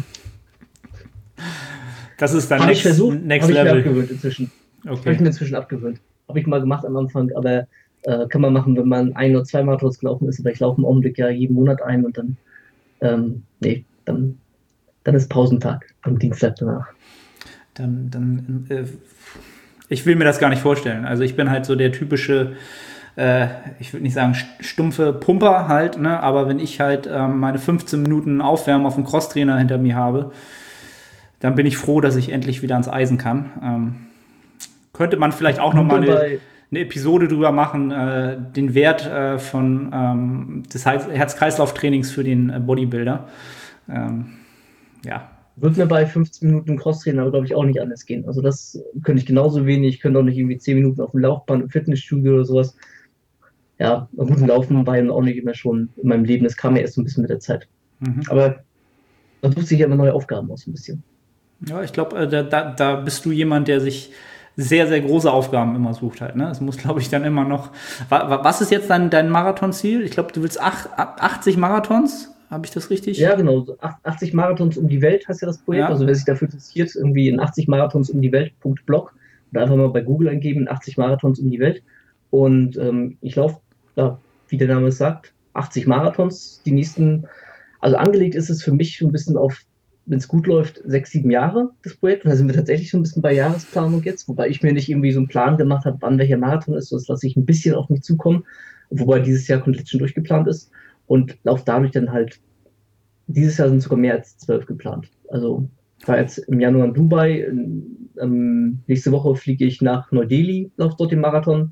Das ist dann next, ich versucht, next Level. Habe ich mir abgewöhnt inzwischen. Okay. Habe ich mir inzwischen abgewöhnt. Habe ich mal gemacht am Anfang, aber äh, kann man machen, wenn man ein oder zwei Marathons gelaufen ist. Aber ich laufe im Augenblick ja jeden Monat ein und dann, ähm, nee, dann Dann ist Pausentag am Dienstag danach. Dann, dann äh, ich will mir das gar nicht vorstellen. Also ich bin halt so der typische, äh, ich würde nicht sagen stumpfe Pumper halt, ne? Aber wenn ich halt ähm, meine fünfzehn Minuten Aufwärmen auf dem Crosstrainer hinter mir habe, dann bin ich froh, dass ich endlich wieder ans Eisen kann. Ähm, könnte man vielleicht auch nochmal eine, eine Episode drüber machen, äh, den Wert äh, von ähm, des Herz-Kreislauf-Trainings für den äh, Bodybuilder. Ähm, Ja. Wird mir bei fünfzehn Minuten Crosstrainer aber, glaube ich, auch nicht anders gehen. Also das könnte ich genauso wenig. Ich könnte auch nicht irgendwie zehn Minuten auf dem Laufband im Fitnessstudio oder sowas. ja, einen guten Laufen war ja auch nicht immer schon in meinem Leben. Das kam ja erst so ein bisschen mit der Zeit. Mhm. Aber man sucht sich ja immer neue Aufgaben aus, ein bisschen. Ja, ich glaube, da, da, da bist du jemand, der sich sehr, sehr große Aufgaben immer sucht halt. Ne? Es muss, glaube ich, dann immer noch. Was ist jetzt dein, dein Marathonziel? Ich glaube, du willst achtzig Marathons. Habe ich das richtig? Ja, genau. achtzig Marathons um die Welt heißt ja das Projekt. Ja. Also wer sich dafür interessiert, irgendwie in achtzig Marathons um die Welt.blog oder einfach mal bei Google eingeben, achtzig Marathons um die Welt. Und ähm, ich laufe, ja, wie der Name es sagt, achtzig Marathons. Die nächsten, also angelegt ist es für mich schon ein bisschen auf, wenn es gut läuft, sechs, sieben Jahre, das Projekt. Und da sind wir tatsächlich schon ein bisschen bei Jahresplanung jetzt, wobei ich mir nicht irgendwie so einen Plan gemacht habe, wann welcher Marathon ist. Das lasse ich ein bisschen auf mich zukommen, wobei dieses Jahr komplett schon durchgeplant ist. Und laufe dadurch dann halt, dieses Jahr sind sogar mehr als zwölf geplant. Also ich war jetzt im Januar in Dubai, ähm, nächste Woche fliege ich nach Neu-Delhi, laufe dort den Marathon.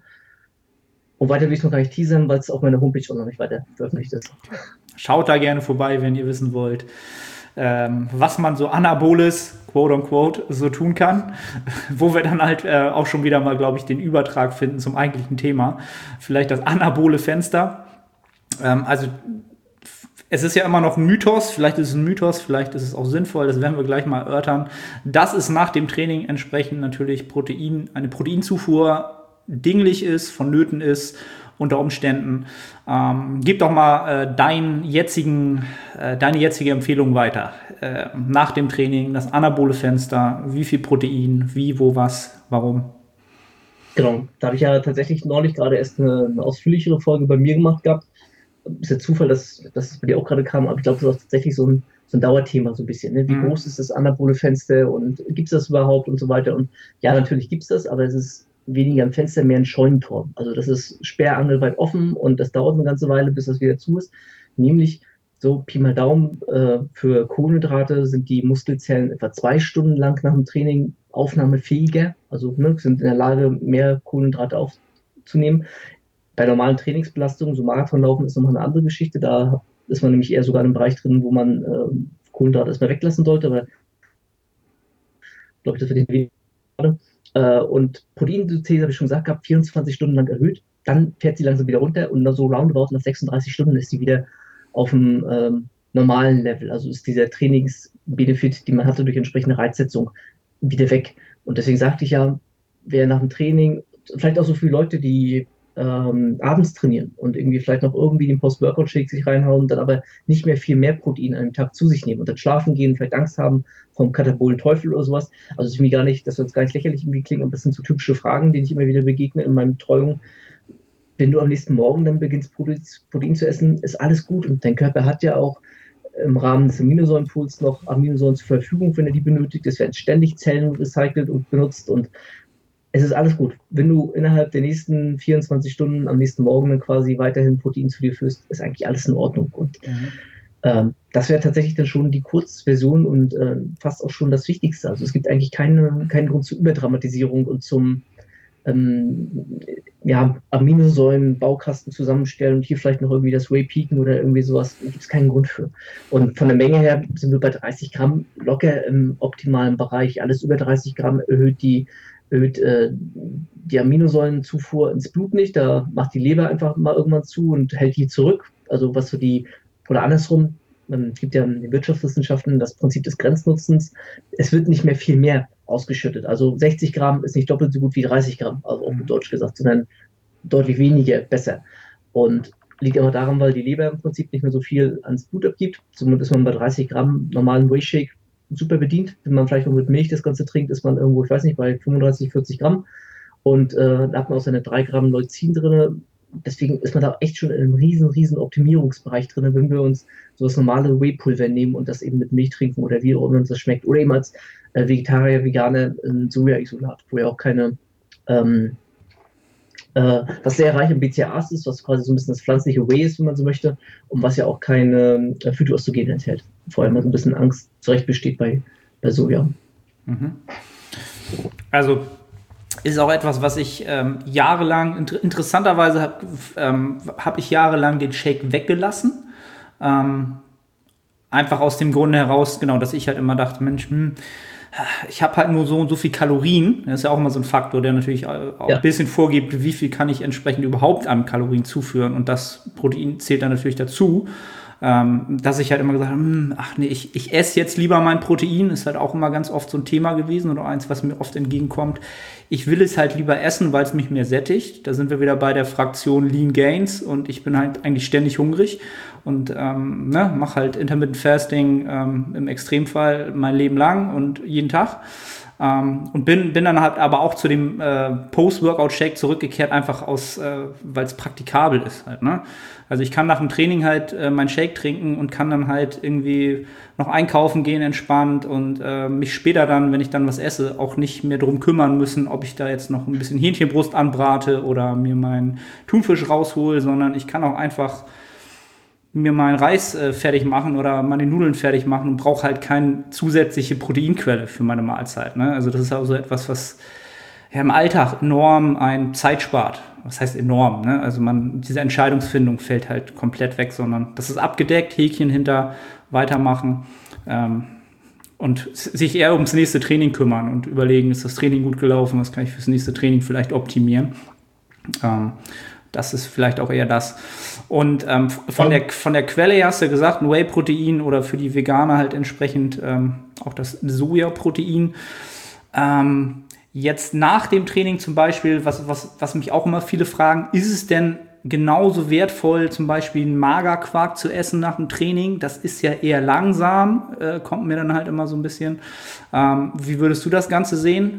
Und weiter will ich noch gar nicht teasern, weil es auf meiner Homepage auch noch nicht weiter veröffentlicht ist. Schaut da gerne vorbei, wenn ihr wissen wollt, ähm, was man so anaboles, quote unquote, so tun kann. Wo wir dann halt äh, auch schon wieder mal, glaube ich, den Übertrag finden zum eigentlichen Thema. Vielleicht das anabole Fenster. Ähm, also es ist ja immer noch ein Mythos, vielleicht ist es ein Mythos, vielleicht ist es auch sinnvoll, das werden wir gleich mal erörtern, dass es nach dem Training entsprechend natürlich Protein, eine Proteinzufuhr dinglich ist, vonnöten ist, unter Umständen. Ähm, gib doch mal äh, deinen jetzigen, äh, deine jetzige Empfehlung weiter. Äh, nach dem Training, das anabole Fenster, wie viel Protein, wie, wo, was, warum? Genau, da habe ich ja tatsächlich neulich gerade erst eine, eine ausführlichere Folge bei mir gemacht gehabt. Ist ja Zufall, dass, dass es bei dir auch gerade kam, aber ich glaube, das ist tatsächlich so ein, so ein Dauerthema so ein bisschen. Ne? Wie mhm. groß ist das anabole Fenster und gibt es das überhaupt und so weiter? Und ja, natürlich gibt es das, aber es ist weniger ein Fenster, mehr ein Scheunentor. Also das ist sperrangelweit offen und das dauert eine ganze Weile, bis das wieder zu ist. Nämlich so Pi mal Daumen, äh, für Kohlenhydrate sind die Muskelzellen etwa zwei Stunden lang nach dem Training aufnahmefähiger, also ne, sind in der Lage, mehr Kohlenhydrate aufzunehmen. Bei normalen Trainingsbelastungen, so Marathonlaufen ist nochmal eine andere Geschichte. Da ist man nämlich eher sogar in einem Bereich drin, wo man äh, Kohlenhydrate erstmal weglassen sollte. Aber ich glaube, das wird den gerade. Äh, und Proteinsynthese, habe ich schon gesagt, gehabt, vierundzwanzig Stunden lang erhöht. Dann fährt sie langsam wieder runter und so roundabout nach sechsunddreißig Stunden ist sie wieder auf dem ähm, normalen Level. Also ist dieser Trainingsbenefit, den man hatte durch entsprechende Reizsetzung, wieder weg. Und deswegen sagte ich ja, wer nach dem Training, vielleicht auch so viele Leute, die Ähm, abends trainieren und irgendwie vielleicht noch irgendwie den Post-Workout-Shake sich reinhauen, dann aber nicht mehr viel mehr Protein an einem Tag zu sich nehmen und dann schlafen gehen, vielleicht Angst haben vom katabolen Teufel oder sowas. Also es ist mir gar nicht, das soll jetzt gar nicht lächerlich irgendwie klingen, aber das sind so typische Fragen, denen ich immer wieder begegne in meiner Betreuung. Wenn du am nächsten Morgen dann beginnst, Protein zu essen, ist alles gut und dein Körper hat ja auch im Rahmen des Aminosäurenpools noch Aminosäuren zur Verfügung, wenn er die benötigt. Es werden ständig Zellen recycelt und benutzt und es ist alles gut. Wenn du innerhalb der nächsten vierundzwanzig Stunden am nächsten Morgen dann quasi weiterhin Protein zu dir führst, ist eigentlich alles in Ordnung. Und mhm. ähm, das wäre tatsächlich dann schon die Kurzversion und äh, fast auch schon das Wichtigste. Also es gibt eigentlich keine, keinen Grund zur Überdramatisierung und zum ähm, ja, Aminosäuren-Baukasten zusammenstellen und hier vielleicht noch irgendwie das Whey peaken oder irgendwie sowas. Da gibt es keinen Grund für. Und von der Menge her sind wir bei dreißig Gramm locker im optimalen Bereich. Alles über dreißig Gramm erhöht die erhöht äh, die Aminosäurenzufuhr ins Blut nicht, da macht die Leber einfach mal irgendwann zu und hält die zurück. Also was so die, oder andersrum, es gibt ja in den Wirtschaftswissenschaften das Prinzip des Grenznutzens, es wird nicht mehr viel mehr ausgeschüttet. Also sechzig Gramm ist nicht doppelt so gut wie dreißig Gramm, also auf Deutsch gesagt, sondern deutlich weniger besser. Und liegt aber daran, weil die Leber im Prinzip nicht mehr so viel ans Blut abgibt. Somit ist man bei dreißig Gramm normalen Whey Shake super bedient. Wenn man vielleicht noch mit Milch das Ganze trinkt, ist man irgendwo, ich weiß nicht, bei fünfunddreißig, vierzig Gramm. Und äh, da hat man auch seine drei Gramm Leucin drin. Deswegen ist man da echt schon in einem riesen, riesen Optimierungsbereich drin, wenn wir uns so das normale Whey-Pulver nehmen und das eben mit Milch trinken oder wie auch immer uns das schmeckt. Oder eben als äh, Vegetarier, Veganer ein Soja-Isolat, wo ja auch keine, ähm, äh, was sehr reich in B C A As ist, was quasi so ein bisschen das pflanzliche Whey ist, wenn man so möchte, und was ja auch keine äh, Phytoöstrogene enthält. Vor allem so ein bisschen Angst zurecht besteht bei, bei Soja. Mhm. Also ist auch etwas, was ich ähm, jahrelang, inter- interessanterweise habe ähm, hab ich jahrelang den Shake weggelassen. Ähm, einfach aus dem Grunde heraus, genau, dass ich halt immer dachte, Mensch, hm, ich habe halt nur so und so viel Kalorien. Das ist ja auch immer so ein Faktor, der natürlich auch ja. ein bisschen vorgibt, wie viel kann ich entsprechend überhaupt an Kalorien zuführen. Und das Protein zählt dann natürlich dazu. Ähm, dass ich halt immer gesagt habe, hm, ach nee, ich, ich esse jetzt lieber mein Protein, ist halt auch immer ganz oft so ein Thema gewesen oder eins, was mir oft entgegenkommt. Ich will es halt lieber essen, weil es mich mehr sättigt. Da sind wir wieder bei der Fraktion Lean Gains und ich bin halt eigentlich ständig hungrig und ähm, ne, mache halt Intermittent Fasting ähm, im Extremfall mein Leben lang und jeden Tag. Ähm, und bin, bin dann halt aber auch zu dem äh, Post-Workout-Shake zurückgekehrt, einfach aus, äh, weil es praktikabel ist halt, ne? Also ich kann nach dem Training halt äh, meinen Shake trinken und kann dann halt irgendwie noch einkaufen gehen entspannt und äh, mich später dann, wenn ich dann was esse, auch nicht mehr drum kümmern müssen, ob ich da jetzt noch ein bisschen Hähnchenbrust anbrate oder mir meinen Thunfisch raushole, sondern ich kann auch einfach mir meinen Reis äh, fertig machen oder meine Nudeln fertig machen und brauche halt keine zusätzliche Proteinquelle für meine Mahlzeit, ne? Also das ist auch so etwas, was ja im Alltag enorm ein Zeit spart. Was heißt enorm, ne? Also man, diese Entscheidungsfindung fällt halt komplett weg, sondern das ist abgedeckt, Häkchen hinter, weitermachen ähm, und sich eher ums nächste Training kümmern und überlegen, ist das Training gut gelaufen, was kann ich fürs nächste Training vielleicht optimieren. Ähm, das ist vielleicht auch eher das. Und ähm, von, der, von der Quelle her hast du gesagt, ein Whey-Protein oder für die Veganer halt entsprechend ähm, auch das Soja-Protein. Ähm, Jetzt nach dem Training zum Beispiel, was, was, was mich auch immer viele fragen, ist es denn genauso wertvoll, zum Beispiel einen Magerquark zu essen nach dem Training? Das ist ja eher langsam, äh, kommt mir dann halt immer so ein bisschen. Ähm, wie würdest du das Ganze sehen?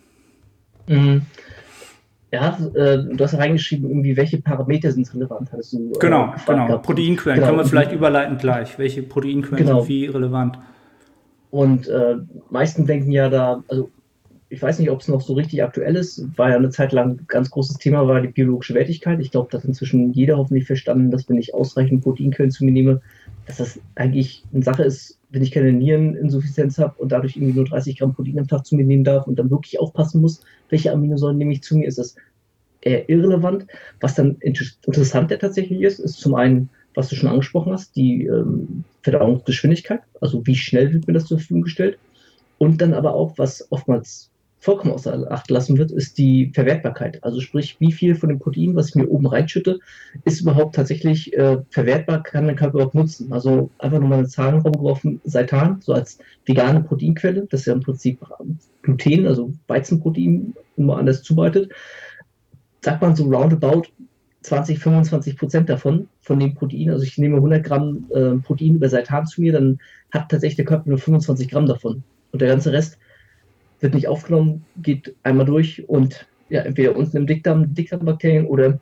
Mhm. Ja, äh, du hast ja reingeschrieben, irgendwie, welche Parameter sind relevant, hattest du äh, Genau, genau. gehabt. Proteinquellen, genau. können wir vielleicht überleiten gleich. Welche Proteinquellen genau. sind wie relevant? Und äh, meisten denken ja da, also ich weiß nicht, ob es noch so richtig aktuell ist, war ja eine Zeit lang ein ganz großes Thema, war die biologische Wertigkeit. Ich glaube, da hat inzwischen jeder hoffentlich verstanden, dass wenn ich ausreichend Proteinquellen zu mir nehme, dass das eigentlich eine Sache ist, wenn ich keine Niereninsuffizienz habe und dadurch irgendwie nur dreißig Gramm Protein am Tag zu mir nehmen darf und dann wirklich aufpassen muss, welche Aminosäuren nehme ich zu mir, ist das eher irrelevant. Was dann interessanter tatsächlich ist, ist zum einen, was du schon angesprochen hast, die ähm, Verdauungsgeschwindigkeit, also wie schnell wird mir das zur Verfügung gestellt. Und dann aber auch, was oftmals vollkommen außer Acht gelassen wird, ist die Verwertbarkeit. Also sprich, wie viel von dem Protein, was ich mir oben reinschütte, ist überhaupt tatsächlich äh, verwertbar, kann der Körper überhaupt nutzen. Also einfach nochmal eine Zahl raumgeworfen, Seitan, so als vegane Proteinquelle, das ist ja im Prinzip Gluten, also Weizenprotein, nur anders zubereitet, sagt man so roundabout zwanzig, fünfundzwanzig Prozent davon, von dem Protein. Also ich nehme hundert Gramm äh, Protein über Seitan zu mir, dann hat tatsächlich der Körper nur fünfundzwanzig Gramm davon. Und der ganze Rest wird nicht aufgenommen, geht einmal durch und ja, entweder unten im Dickdarm, Dickdarmbakterien oder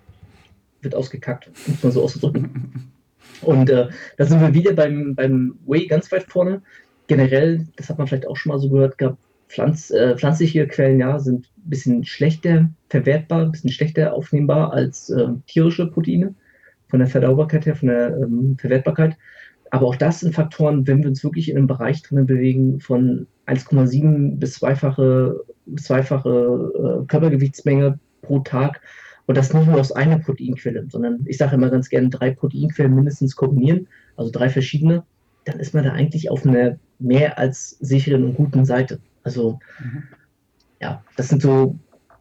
wird ausgekackt, muss man so ausdrücken. Und äh, da sind wir wieder beim, beim Whey ganz weit vorne. Generell, das hat man vielleicht auch schon mal so gehört gehabt, Pflanz, äh, pflanzliche Quellen ja, sind ein bisschen schlechter verwertbar, ein bisschen schlechter aufnehmbar als äh, tierische Proteine, von der Verdaubarkeit her, von der ähm, Verwertbarkeit. Aber auch das sind Faktoren, wenn wir uns wirklich in einem Bereich drin bewegen von eins Komma sieben bis zweifache, zweifache äh, Körpergewichtsmenge pro Tag. Und das nicht nur aus einer Proteinquelle, sondern ich sage immer ganz gerne drei Proteinquellen mindestens kombinieren, also drei verschiedene, dann ist man da eigentlich auf einer mehr als sicheren und guten Seite. Also mhm. ja, das sind so,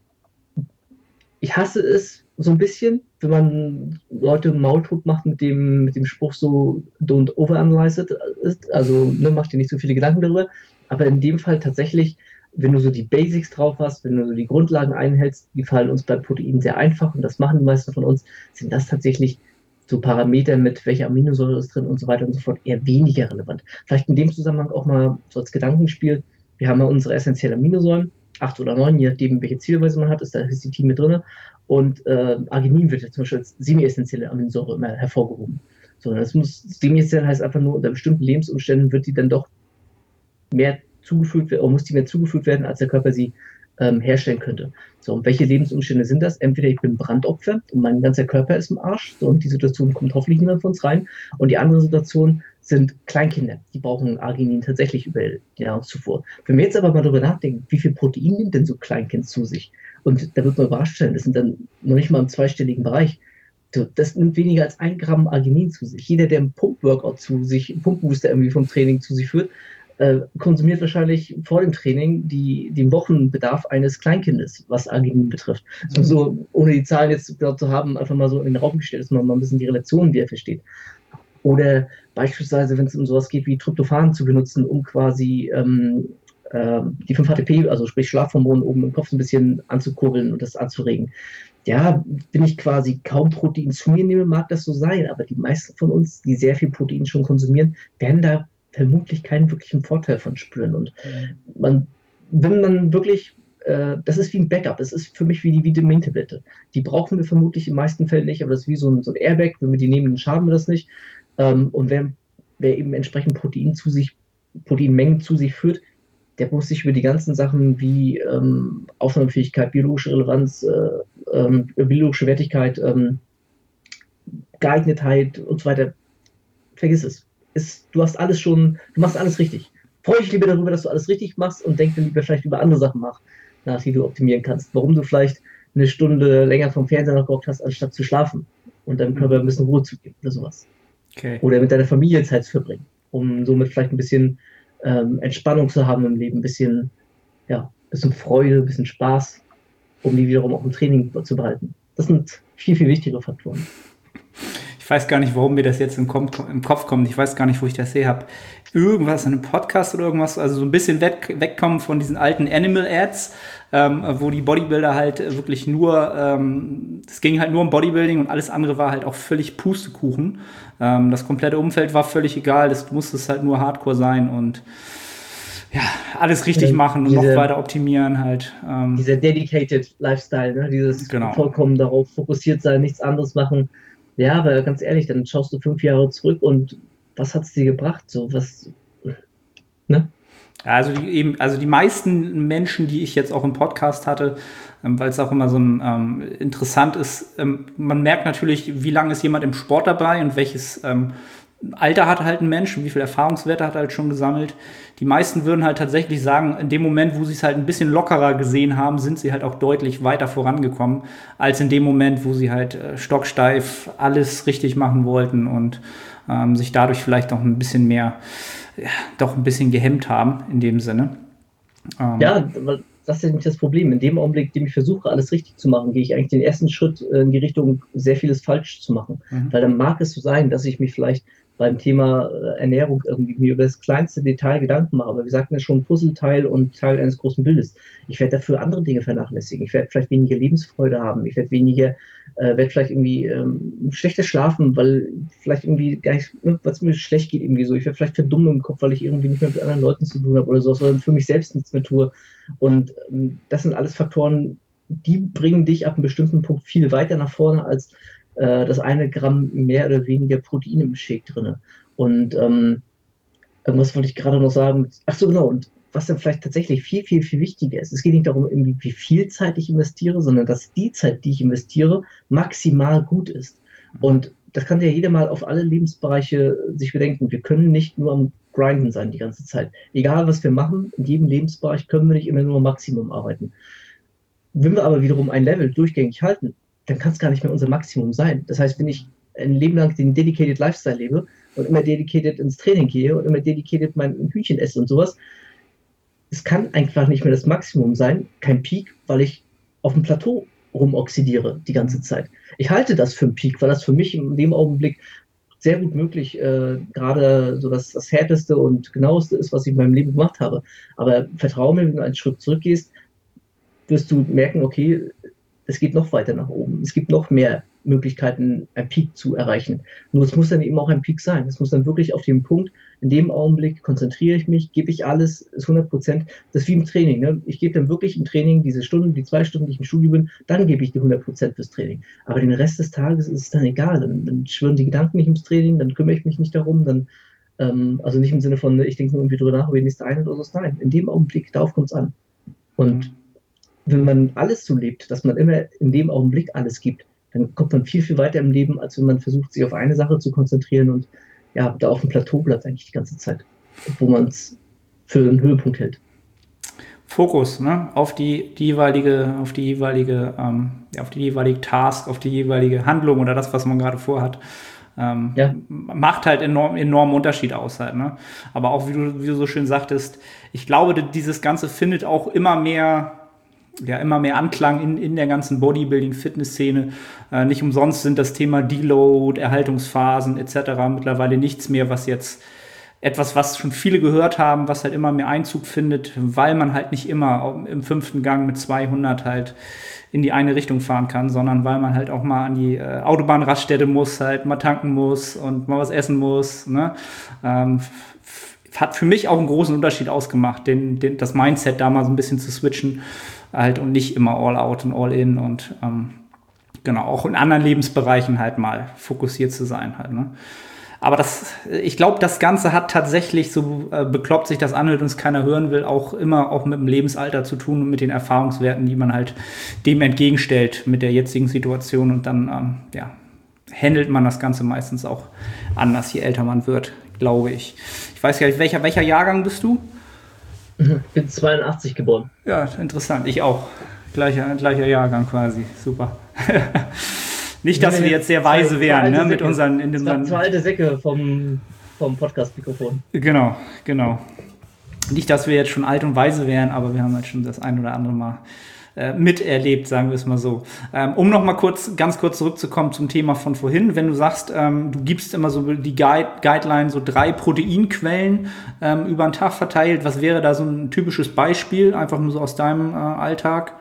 ich hasse es so ein bisschen, wenn man Leute maultot macht mit dem, mit dem Spruch so, don't overanalyze it, also ne, mach dir nicht so viele Gedanken darüber, aber in dem Fall tatsächlich, wenn du so die Basics drauf hast, wenn du so die Grundlagen einhältst, die fallen uns bei Proteinen sehr einfach und das machen die meisten von uns, sind das tatsächlich so Parameter mit welcher Aminosäure ist drin und so weiter und so fort eher weniger relevant. Vielleicht in dem Zusammenhang auch mal so als Gedankenspiel, wir haben ja unsere essentiellen Aminosäuren, acht oder neun, je nachdem welche Zielweise man hat, ist da Histitin mit drin und äh, Arginin wird ja zum Beispiel als semi-essentielle Aminosäure immer hervorgehoben. So, das muss, semi-essentiell heißt einfach nur, unter bestimmten Lebensumständen wird die dann doch mehr zugefügt werden, oder muss die mehr zugefügt werden, als der Körper sie ähm, herstellen könnte. So, und welche Lebensumstände sind das? Entweder ich bin Brandopfer und mein ganzer Körper ist im Arsch, so, und die Situation kommt hoffentlich niemand von uns rein. Und die andere Situation sind Kleinkinder, die brauchen Arginin tatsächlich über die Nahrungszufuhr. Wenn wir jetzt aber mal darüber nachdenken, wie viel Protein nimmt denn so ein Kleinkind zu sich? Und da wird man überrascht sein, das sind dann noch nicht mal im zweistelligen Bereich. Das nimmt weniger als ein Gramm Arginin zu sich. Jeder, der einen Pump-Workout zu sich, einen Pump-Booster irgendwie vom Training zu sich führt, äh, konsumiert wahrscheinlich vor dem Training die, den Wochenbedarf eines Kleinkindes, was Arginin betrifft. Mhm. So, ohne die Zahlen jetzt dort zu haben, einfach mal so in den Raum gestellt, dass man mal ein bisschen die Relationen wieder versteht. Oder beispielsweise, wenn es um sowas geht wie Tryptophan zu benutzen, um quasi ähm, äh, die fünf H T P, also sprich Schlafhormone oben im Kopf ein bisschen anzukurbeln und das anzuregen. Ja, wenn ich quasi kaum Protein zu mir nehme, mag das so sein, aber die meisten von uns, die sehr viel Protein schon konsumieren, werden da vermutlich keinen wirklichen Vorteil von spüren. Und man, wenn man wirklich, äh, das ist wie ein Backup, das ist für mich wie die Vitamintablette. Die brauchen wir vermutlich in den meisten Fällen nicht, aber das ist wie so ein, so ein Airbag, wenn wir die nehmen, dann schaden wir das nicht. Ähm, und wer, wer eben entsprechend Protein zu sich, Proteinmengen zu sich führt, der muss sich über die ganzen Sachen wie ähm, Aufnahmefähigkeit, biologische Relevanz, äh, ähm, biologische Wertigkeit, ähm, Geeignetheit und so weiter, vergiss es. Ist, du hast alles schon, du machst alles richtig. Freue dich lieber darüber, dass du alles richtig machst und denk dann lieber vielleicht über andere Sachen nach, nach die du optimieren kannst. Warum du vielleicht eine Stunde länger vom Fernseher noch gehockt hast, anstatt zu schlafen und deinem Körper ein bisschen Ruhe zu geben oder sowas. Okay. Oder mit deiner Familie Zeit zu verbringen, um somit vielleicht ein bisschen ähm, Entspannung zu haben im Leben, ein bisschen, ja, ein bisschen Freude, ein bisschen Spaß, um die wiederum auch im Training zu behalten. Das sind viel, viel wichtigere Faktoren. Ich weiß gar nicht, warum mir das jetzt im, Kom- im Kopf kommt. Ich weiß gar nicht, wo ich das her habe. Irgendwas in einem Podcast oder irgendwas, also so ein bisschen weg, wegkommen von diesen alten Animal-Ads, ähm, wo die Bodybuilder halt wirklich nur, ähm, es ging halt nur um Bodybuilding und alles andere war halt auch völlig Pustekuchen. Ähm, das komplette Umfeld war völlig egal, das musste es halt nur Hardcore sein und ja, alles richtig ja, machen und diese, noch weiter optimieren halt. Ähm, dieser dedicated Lifestyle, ne? Dieses genau. vollkommen darauf fokussiert sein, nichts anderes machen. Ja, aber ganz ehrlich, dann schaust du fünf Jahre zurück und was hat es dir gebracht? So, was, ne? Also die, eben, also die meisten Menschen, die ich jetzt auch im Podcast hatte, ähm, weil es auch immer so ein, ähm, interessant ist, ähm, man merkt natürlich, wie lange ist jemand im Sport dabei und welches ähm, Alter hat halt ein Mensch und wie viel Erfahrungswerte hat er halt schon gesammelt. Die meisten würden halt tatsächlich sagen, in dem Moment, wo sie es halt ein bisschen lockerer gesehen haben, sind sie halt auch deutlich weiter vorangekommen, als in dem Moment, wo sie halt äh, stocksteif alles richtig machen wollten und ähm, sich dadurch vielleicht auch ein bisschen mehr, ja, doch ein bisschen gehemmt haben in dem Sinne. Ähm, ja, weil das ist ja nicht das Problem. In dem Augenblick, in dem ich versuche, alles richtig zu machen, gehe ich eigentlich den ersten Schritt in die Richtung, sehr vieles falsch zu machen. Mhm. Weil dann mag es so sein, dass ich mich vielleicht beim Thema Ernährung irgendwie mir über das kleinste Detail Gedanken mache. Aber wir sagten ja schon, Puzzleteil und Teil eines großen Bildes. Ich werde dafür andere Dinge vernachlässigen. Ich werde vielleicht weniger Lebensfreude haben. Ich werde weniger, äh, werde vielleicht irgendwie ähm, schlechter schlafen, weil vielleicht irgendwie gar nicht, weil es mir schlecht geht irgendwie so. Ich werde vielleicht verdummen im Kopf, weil ich irgendwie nicht mehr mit anderen Leuten zu tun habe oder so, sondern für mich selbst nichts mehr tue. Und ähm, das sind alles Faktoren, die bringen dich ab einem bestimmten Punkt viel weiter nach vorne als das eine Gramm mehr oder weniger Protein im Shake drin. Und ähm, irgendwas wollte ich gerade noch sagen. Ach so, genau. Und was dann vielleicht tatsächlich viel, viel, viel wichtiger ist. Es geht nicht darum, irgendwie, wie viel Zeit ich investiere, sondern dass die Zeit, die ich investiere, maximal gut ist. Und das kann ja jeder mal auf alle Lebensbereiche sich bedenken. Wir können nicht nur am Grinden sein die ganze Zeit. Egal, was wir machen, in jedem Lebensbereich können wir nicht immer nur am Maximum arbeiten. Wenn wir aber wiederum ein Level durchgängig halten, dann kann es gar nicht mehr unser Maximum sein. Das heißt, wenn ich ein Leben lang den dedicated Lifestyle lebe und immer dedicated ins Training gehe und immer dedicated mein Hühnchen esse und sowas, es kann einfach nicht mehr das Maximum sein, kein Peak, weil ich auf dem Plateau rumoxidiere die ganze Zeit. Ich halte das für einen Peak, weil das für mich in dem Augenblick sehr gut möglich äh, gerade so das, das härteste und genaueste ist, was ich in meinem Leben gemacht habe. Aber vertraue mir, wenn du einen Schritt zurückgehst, wirst du merken, okay, es geht noch weiter nach oben. Es gibt noch mehr Möglichkeiten, einen Peak zu erreichen. Nur es muss dann eben auch ein Peak sein. Es muss dann wirklich auf den Punkt, in dem Augenblick konzentriere ich mich, gebe ich alles, ist hundert Prozent. Das ist wie im Training. Ne? Ich gebe dann wirklich im Training diese Stunden, die zwei Stunden, die ich im Studio bin, dann gebe ich die hundert Prozent fürs Training. Aber den Rest des Tages ist es dann egal. Dann, dann schwirren die Gedanken nicht ums Training, dann kümmere ich mich nicht darum, dann ähm, also nicht im Sinne von, ich denke nur irgendwie drüber nach, über die nächste Einheit oder so. Nein, in dem Augenblick, darauf kommt es an. Und wenn man alles so lebt, dass man immer in dem Augenblick alles gibt, dann kommt man viel, viel weiter im Leben, als wenn man versucht, sich auf eine Sache zu konzentrieren und ja, da auf dem Plateau bleibt eigentlich die ganze Zeit, wo man es für einen Höhepunkt hält. Fokus, ne, auf die, die jeweilige, auf die jeweilige, ähm, auf die jeweilige Task, auf die jeweilige Handlung oder das, was man gerade vorhat. Ähm, ja. Macht halt enorm, enormen Unterschied aus halt, ne? Aber auch, wie du, wie du so schön sagtest, ich glaube, dieses Ganze findet auch immer mehr, ja, immer mehr Anklang in, in der ganzen Bodybuilding-Fitness-Szene. Äh, nicht umsonst sind das Thema Deload, Erhaltungsphasen et cetera mittlerweile nichts mehr, was jetzt etwas, was schon viele gehört haben, was halt immer mehr Einzug findet, weil man halt nicht immer im fünften Gang mit zweihundert halt in die eine Richtung fahren kann, sondern weil man halt auch mal an die äh, Autobahnraststätte muss, halt mal tanken muss und mal was essen muss, ne? Ähm, f- hat für mich auch einen großen Unterschied ausgemacht, den, den, das Mindset da mal so ein bisschen zu switchen halt und nicht immer all out und all in und ähm, genau, auch in anderen Lebensbereichen halt mal fokussiert zu sein halt, ne? Aber das, ich glaube, das Ganze hat tatsächlich, so äh, bekloppt sich das anhört und es keiner hören will, auch immer auch mit dem Lebensalter zu tun und mit den Erfahrungswerten, die man halt dem entgegenstellt mit der jetzigen Situation. Und dann, ähm, ja, handelt man das Ganze meistens auch anders, je älter man wird, glaube ich. Ich weiß gar nicht, welcher, welcher Jahrgang bist du? Ich bin zweiundachtzig geboren. Ja, interessant. Ich auch. Gleicher, gleicher Jahrgang quasi. Super. Nicht, dass wir jetzt sehr weise wären, ne, mit unseren... In dem das zwei alte Säcke vom, vom Podcast-Mikrofon. Genau, genau. Nicht, dass wir jetzt schon alt und weise wären, aber wir haben halt schon das ein oder andere Mal äh, miterlebt, sagen wir es mal so. Ähm, um noch mal kurz, ganz kurz zurückzukommen zum Thema von vorhin. Wenn du sagst, ähm, du gibst immer so die Guide, Guideline, so drei Proteinquellen ähm, über den Tag verteilt, was wäre da so ein typisches Beispiel, einfach nur so aus deinem äh, Alltag?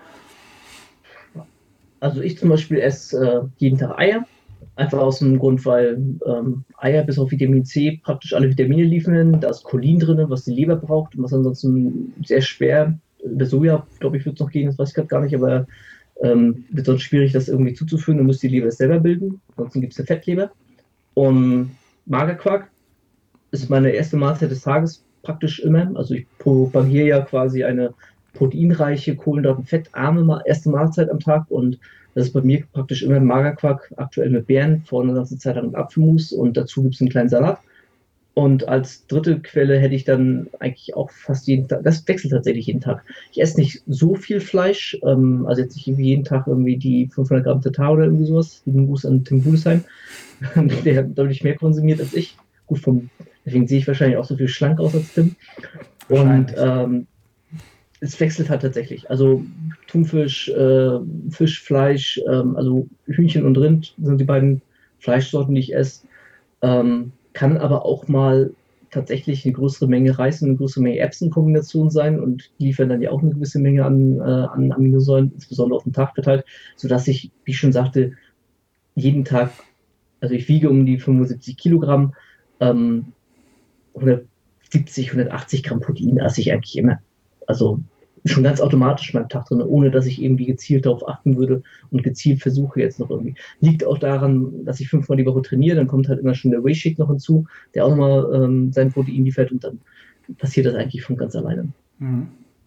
Also ich zum Beispiel esse äh, jeden Tag Eier, einfach aus dem Grund, weil ähm, Eier bis auf Vitamin C praktisch alle Vitamine liefern. Da ist Cholin drin, was die Leber braucht und was ansonsten sehr schwer, über Soja, glaube ich, wird es noch gehen, das weiß ich gerade gar nicht, aber ähm, wird sonst schwierig, das irgendwie zuzuführen, dann muss die Leber es selber bilden, ansonsten gibt es eine Fettleber. Und Magerquark ist meine erste Mahlzeit des Tages praktisch immer, also ich propagiere ja quasi eine proteinreiche, kohlenhydraten-fettarme erste Mahlzeit am Tag und das ist bei mir praktisch immer Magerquark, aktuell mit Beeren, vorne eine ganze Zeit lang mit Apfelmus und dazu gibt es einen kleinen Salat. Und als dritte Quelle hätte ich dann eigentlich auch fast jeden Tag, das wechselt tatsächlich jeden Tag. Ich esse nicht so viel Fleisch, ähm, also jetzt nicht irgendwie jeden Tag irgendwie die fünfhundert Gramm Tatar oder irgendwie sowas, lieben Gruß an Tim Budesheim, der hat deutlich mehr konsumiert als ich. Gut, vom, deswegen sehe ich wahrscheinlich auch so viel schlank aus als Tim. Und ähm, es wechselt halt tatsächlich. Also Thunfisch, äh, Fisch, Fleisch, ähm, also Hühnchen und Rind sind die beiden Fleischsorten, die ich esse. Ähm, kann aber auch mal tatsächlich eine größere Menge Reis und eine größere Menge Erbsenkombination sein und die liefern dann ja auch eine gewisse Menge an, äh, an Aminosäuren, insbesondere auf den Tag verteilt, sodass ich, wie ich schon sagte, jeden Tag, also ich wiege um die fünfundsiebzig Kilogramm, ähm, hundertsiebzig, hundertachtzig Gramm Protein esse ich eigentlich immer. Also schon ganz automatisch meinem Tag drin, ohne dass ich irgendwie gezielt darauf achten würde und gezielt versuche jetzt noch irgendwie. Liegt auch daran, dass ich fünfmal die Woche trainiere, dann kommt halt immer schon der Whey-Shake noch hinzu, der auch nochmal ähm, sein Protein liefert und dann passiert das eigentlich von ganz alleine. Mhm.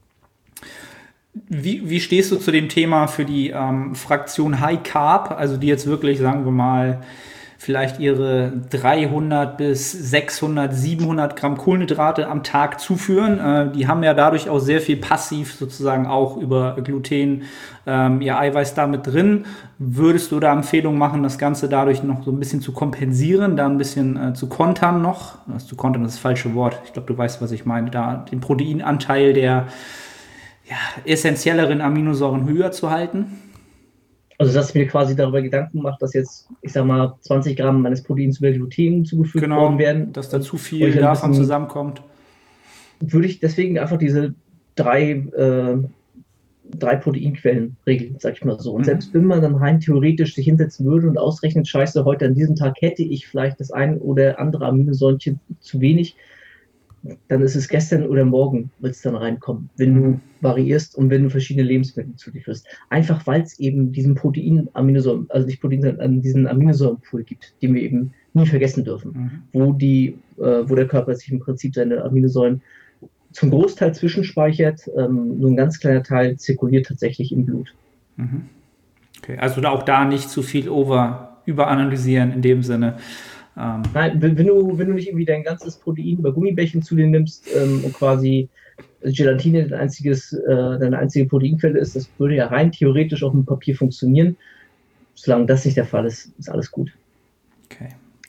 Wie, wie stehst du zu dem Thema für die ähm, Fraktion High Carb, also die jetzt wirklich, sagen wir mal, vielleicht ihre dreihundert bis sechshundert, siebenhundert Gramm Kohlenhydrate am Tag zuführen. Äh, die haben ja dadurch auch sehr viel passiv sozusagen auch über Gluten ähm, ihr Eiweiß da mit drin. Würdest du da Empfehlungen machen, das Ganze dadurch noch so ein bisschen zu kompensieren, da ein bisschen äh, zu kontern noch? Das zu kontern ist das falsche Wort. Ich glaube, du weißt, was ich meine. Da den Proteinanteil der ja, essentielleren Aminosäuren höher zu halten? Also, dass ich mir quasi darüber Gedanken mache, dass jetzt, ich sag mal, zwanzig Gramm meines Proteins über Gluten zugefügt genau, worden werden. Dass da zu viel davon bisschen, zusammenkommt. Würde ich deswegen einfach diese drei, äh, drei Proteinquellen regeln, sag ich mal so. Und mhm. selbst wenn man dann rein theoretisch sich hinsetzen würde und ausrechnet, scheiße, heute an diesem Tag hätte ich vielleicht das ein oder andere Aminosäurchen zu wenig, dann ist es gestern oder morgen, wird es dann reinkommen, wenn du variierst und wenn du verschiedene Lebensmittel zulieferst. Einfach, weil es eben diesen Protein-Aminosäuren, also nicht Protein, sondern diesen Aminosäurenpool gibt, den wir eben nie vergessen dürfen, mhm. wo, die, äh, wo der Körper sich im Prinzip seine Aminosäuren zum Großteil zwischenspeichert, ähm, nur ein ganz kleiner Teil zirkuliert tatsächlich im Blut. Mhm. Okay, also auch da nicht zu viel over, überanalysieren in dem Sinne. Ähm. Nein, wenn du, wenn du nicht irgendwie dein ganzes Protein über Gummibärchen zu dir nimmst ähm, und quasi Gelatine dein einziges, äh, deine einzige Proteinquelle ist, das würde ja rein theoretisch auf dem Papier funktionieren. Solange das nicht der Fall ist, ist alles gut. Okay.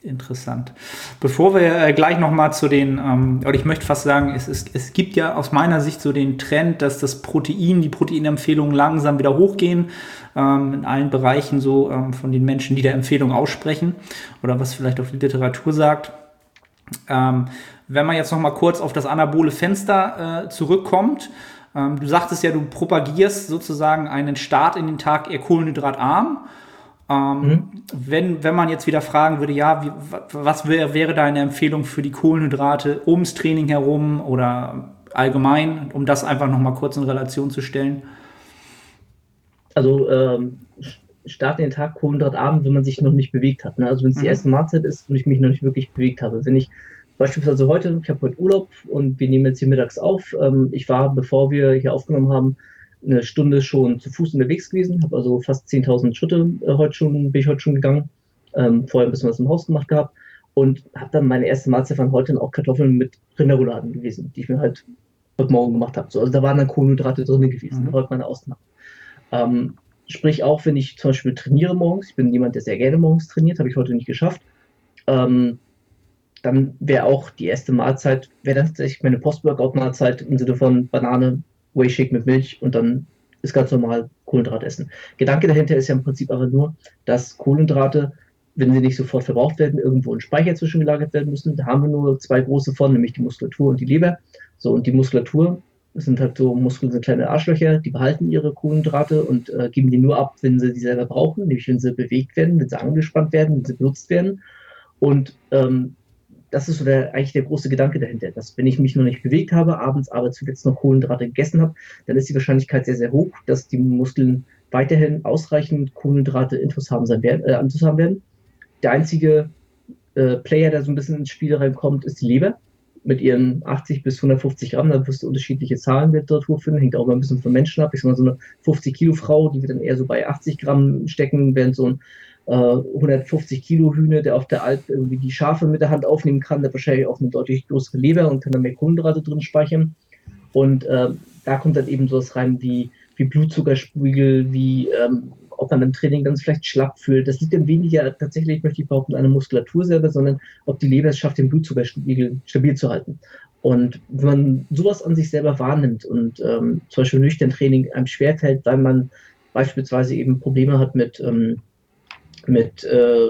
Interessant. Bevor wir äh, gleich nochmal zu den, ähm, oder ich möchte fast sagen, es, es, es gibt ja aus meiner Sicht so den Trend, dass das Protein, die Proteinempfehlungen langsam wieder hochgehen, ähm, in allen Bereichen so ähm, von den Menschen, die der Empfehlung aussprechen oder was vielleicht auch die Literatur sagt. Ähm, wenn man jetzt nochmal kurz auf das anabole Fenster äh, zurückkommt, ähm, du sagtest ja, du propagierst sozusagen einen Start in den Tag eher kohlenhydratarm. Ähm, mhm. wenn, wenn man jetzt wieder fragen würde, ja, wie, was wär, wäre deine Empfehlung für die Kohlenhydrate ums Training herum oder allgemein, um das einfach nochmal kurz in Relation zu stellen? Also ähm, Start in den Tag kohlenhydratarm, wenn man sich noch nicht bewegt hat. Ne? Also wenn es mhm. die erste Mahlzeit ist und ich mich noch nicht wirklich bewegt habe. Wenn ich beispielsweise heute, ich habe heute Urlaub und wir nehmen jetzt hier mittags auf. Ähm, ich war, bevor wir hier aufgenommen haben, eine Stunde schon zu Fuß unterwegs gewesen, habe also fast zehntausend Schritte äh, heute schon, bin ich heute schon gegangen, ähm, vorher ein bisschen was im Haus gemacht gehabt und habe dann meine erste Mahlzeit von heute auch Kartoffeln mit Rinderrouladen gewesen, die ich mir halt heute Morgen gemacht habe. So, also da waren dann Kohlenhydrate drin gewesen, mhm. heute meine Ausnahme. Ähm, sprich auch, wenn ich zum Beispiel trainiere morgens, ich bin jemand, der sehr gerne morgens trainiert, habe ich heute nicht geschafft, ähm, dann wäre auch die erste Mahlzeit, wäre dann tatsächlich meine Post-Workout-Mahlzeit im Sinne von Banane, Whey-Shake mit Milch und dann ist ganz normal Kohlenhydrat essen. Gedanke dahinter ist ja im Prinzip aber nur, dass Kohlenhydrate, wenn sie nicht sofort verbraucht werden, irgendwo in Speicher zwischengelagert werden müssen. Da haben wir nur zwei große von, nämlich die Muskulatur und die Leber. So, und die Muskulatur, das sind halt so Muskeln, sind kleine Arschlöcher, die behalten ihre Kohlenhydrate und äh, geben die nur ab, wenn sie die selber brauchen, nämlich wenn sie bewegt werden, wenn sie angespannt werden, wenn sie benutzt werden. Und ähm, das ist so der, eigentlich der große Gedanke dahinter, dass wenn ich mich noch nicht bewegt habe, abends aber zuletzt noch Kohlenhydrate gegessen habe, dann ist die Wahrscheinlichkeit sehr, sehr hoch, dass die Muskeln weiterhin ausreichend Kohlenhydrate intus haben, sein werden, äh, intus haben werden. Der einzige äh, Player, der so ein bisschen ins Spiel reinkommt, ist die Leber mit ihren achtzig bis hundertfünfzig Gramm. Da wirst du unterschiedliche Zahlen in der Literatur finden, hängt auch mal ein bisschen vom Menschen ab. Ich sag mal, so eine fünfzig Kilo Frau, die wird dann eher so bei achtzig Gramm stecken, während so ein hundertfünfzig Kilo Hühner, der auf der Alp irgendwie die Schafe mit der Hand aufnehmen kann, der wahrscheinlich auch eine deutlich größere Leber und kann da mehr Kohlenhydrate drin speichern. Und äh, da kommt dann eben sowas rein wie, wie Blutzuckerspiegel, wie ähm, ob man im Training dann vielleicht schlapp fühlt. Das liegt dann weniger tatsächlich, möchte ich behaupten, an der Muskulatur selber, sondern ob die Leber es schafft, den Blutzuckerspiegel stabil zu halten. Und wenn man sowas an sich selber wahrnimmt und ähm, zum Beispiel nüchtern Training einem schwerfällt, weil man beispielsweise eben Probleme hat mit ähm, mit, äh,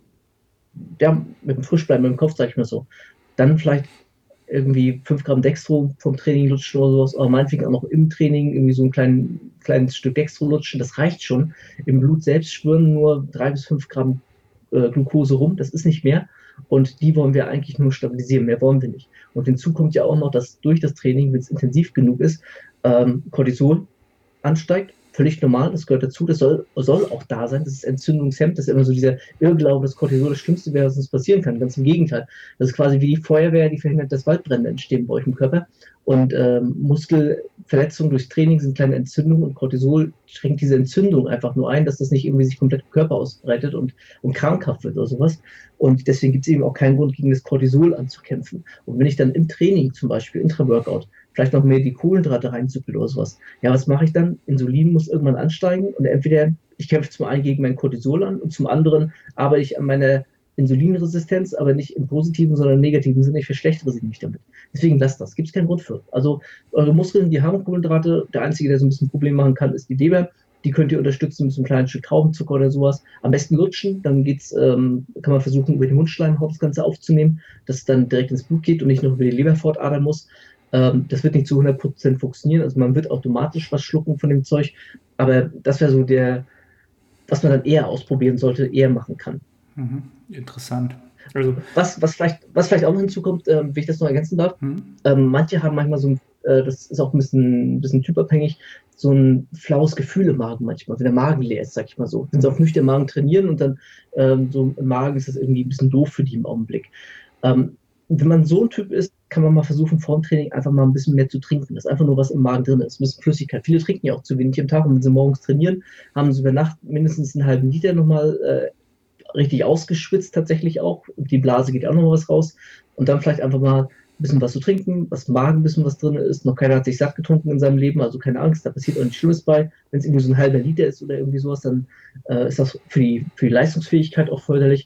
ja, mit dem Frischbleiben im Kopf, sag ich mal so. Dann vielleicht irgendwie fünf Gramm Dextro vom Training lutschen oder sowas, aber meinetwegen auch noch im Training irgendwie so ein klein, kleines Stück Dextro lutschen, das reicht schon. Im Blut selbst schwirren nur drei bis fünf Gramm äh, Glucose rum, das ist nicht mehr. Und die wollen wir eigentlich nur stabilisieren, mehr wollen wir nicht. Und hinzu kommt ja auch noch, dass durch das Training, wenn es intensiv genug ist, ähm, Cortisol ansteigt. Völlig normal, das gehört dazu, das soll, soll auch da sein, das ist Entzündungshemd, das ist immer so dieser Irrglaube, dass Cortisol das Schlimmste wäre, was uns passieren kann, ganz im Gegenteil. Das ist quasi wie die Feuerwehr, die verhindert, dass Waldbrände entstehen bei euch im Körper. Und ähm, Muskelverletzungen durch Training sind kleine Entzündungen und Cortisol schränkt diese Entzündung einfach nur ein, dass das nicht irgendwie sich komplett im Körper ausbreitet und, und krankhaft wird oder sowas. Und deswegen gibt es eben auch keinen Grund, gegen das Cortisol anzukämpfen. Und wenn ich dann im Training, zum Beispiel Intra-Workout, vielleicht noch mehr die Kohlenhydrate reinzuppeln oder sowas, ja, was mache ich dann? Insulin muss irgendwann ansteigen und entweder ich kämpfe zum einen gegen mein Cortisol an und zum anderen arbeite ich an meiner Insulinresistenz, aber nicht im positiven, sondern im negativen Sinne. Ich verschlechtere sie nicht damit. Deswegen lasst das. Gibt es keinen Grund für. Also eure Muskeln, die haben Kohlenhydrate. Der einzige, der so ein bisschen Problem machen kann, ist die Leber. Die könnt ihr unterstützen mit so einem kleinen Stück Traubenzucker oder sowas. Am besten lutschen, dann geht's, ähm, kann man versuchen, über die Mundschleimhaut das Ganze aufzunehmen, dass es dann direkt ins Blut geht und nicht noch über die Leber fortadern muss. Ähm, das wird nicht zu hundert Prozent funktionieren. Also man wird automatisch was schlucken von dem Zeug. Aber das wäre so der, was man dann eher ausprobieren sollte, eher machen kann. Mhm. Interessant. Also was, was, vielleicht, was vielleicht auch noch hinzukommt, äh, wenn ich das noch ergänzen darf, mhm. ähm, manche haben manchmal so ein, äh, das ist auch ein bisschen, ein bisschen typabhängig, so ein flaues Gefühl im Magen manchmal, wenn der Magen leer ist, sag ich mal so. Wenn sie auf nüchtern Magen trainieren und dann ähm, so im Magen ist das irgendwie ein bisschen doof für die im Augenblick. Ähm, wenn man so ein Typ ist, kann man mal versuchen, vor dem Training einfach mal ein bisschen mehr zu trinken, dass einfach nur was im Magen drin ist, ein bisschen Flüssigkeit. Viele trinken ja auch zu wenig am Tag und wenn sie morgens trainieren, haben sie über Nacht mindestens einen halben Liter nochmal äh, richtig ausgeschwitzt tatsächlich auch. Die Blase geht auch noch was raus. Und dann vielleicht einfach mal ein bisschen was zu trinken, was im Magen ein bisschen was drin ist. Noch keiner hat sich satt getrunken in seinem Leben, also keine Angst, da passiert auch nichts Schlimmes bei. Wenn es irgendwie so ein halber Liter ist oder irgendwie sowas, dann äh, ist das für die, für die Leistungsfähigkeit auch förderlich. Und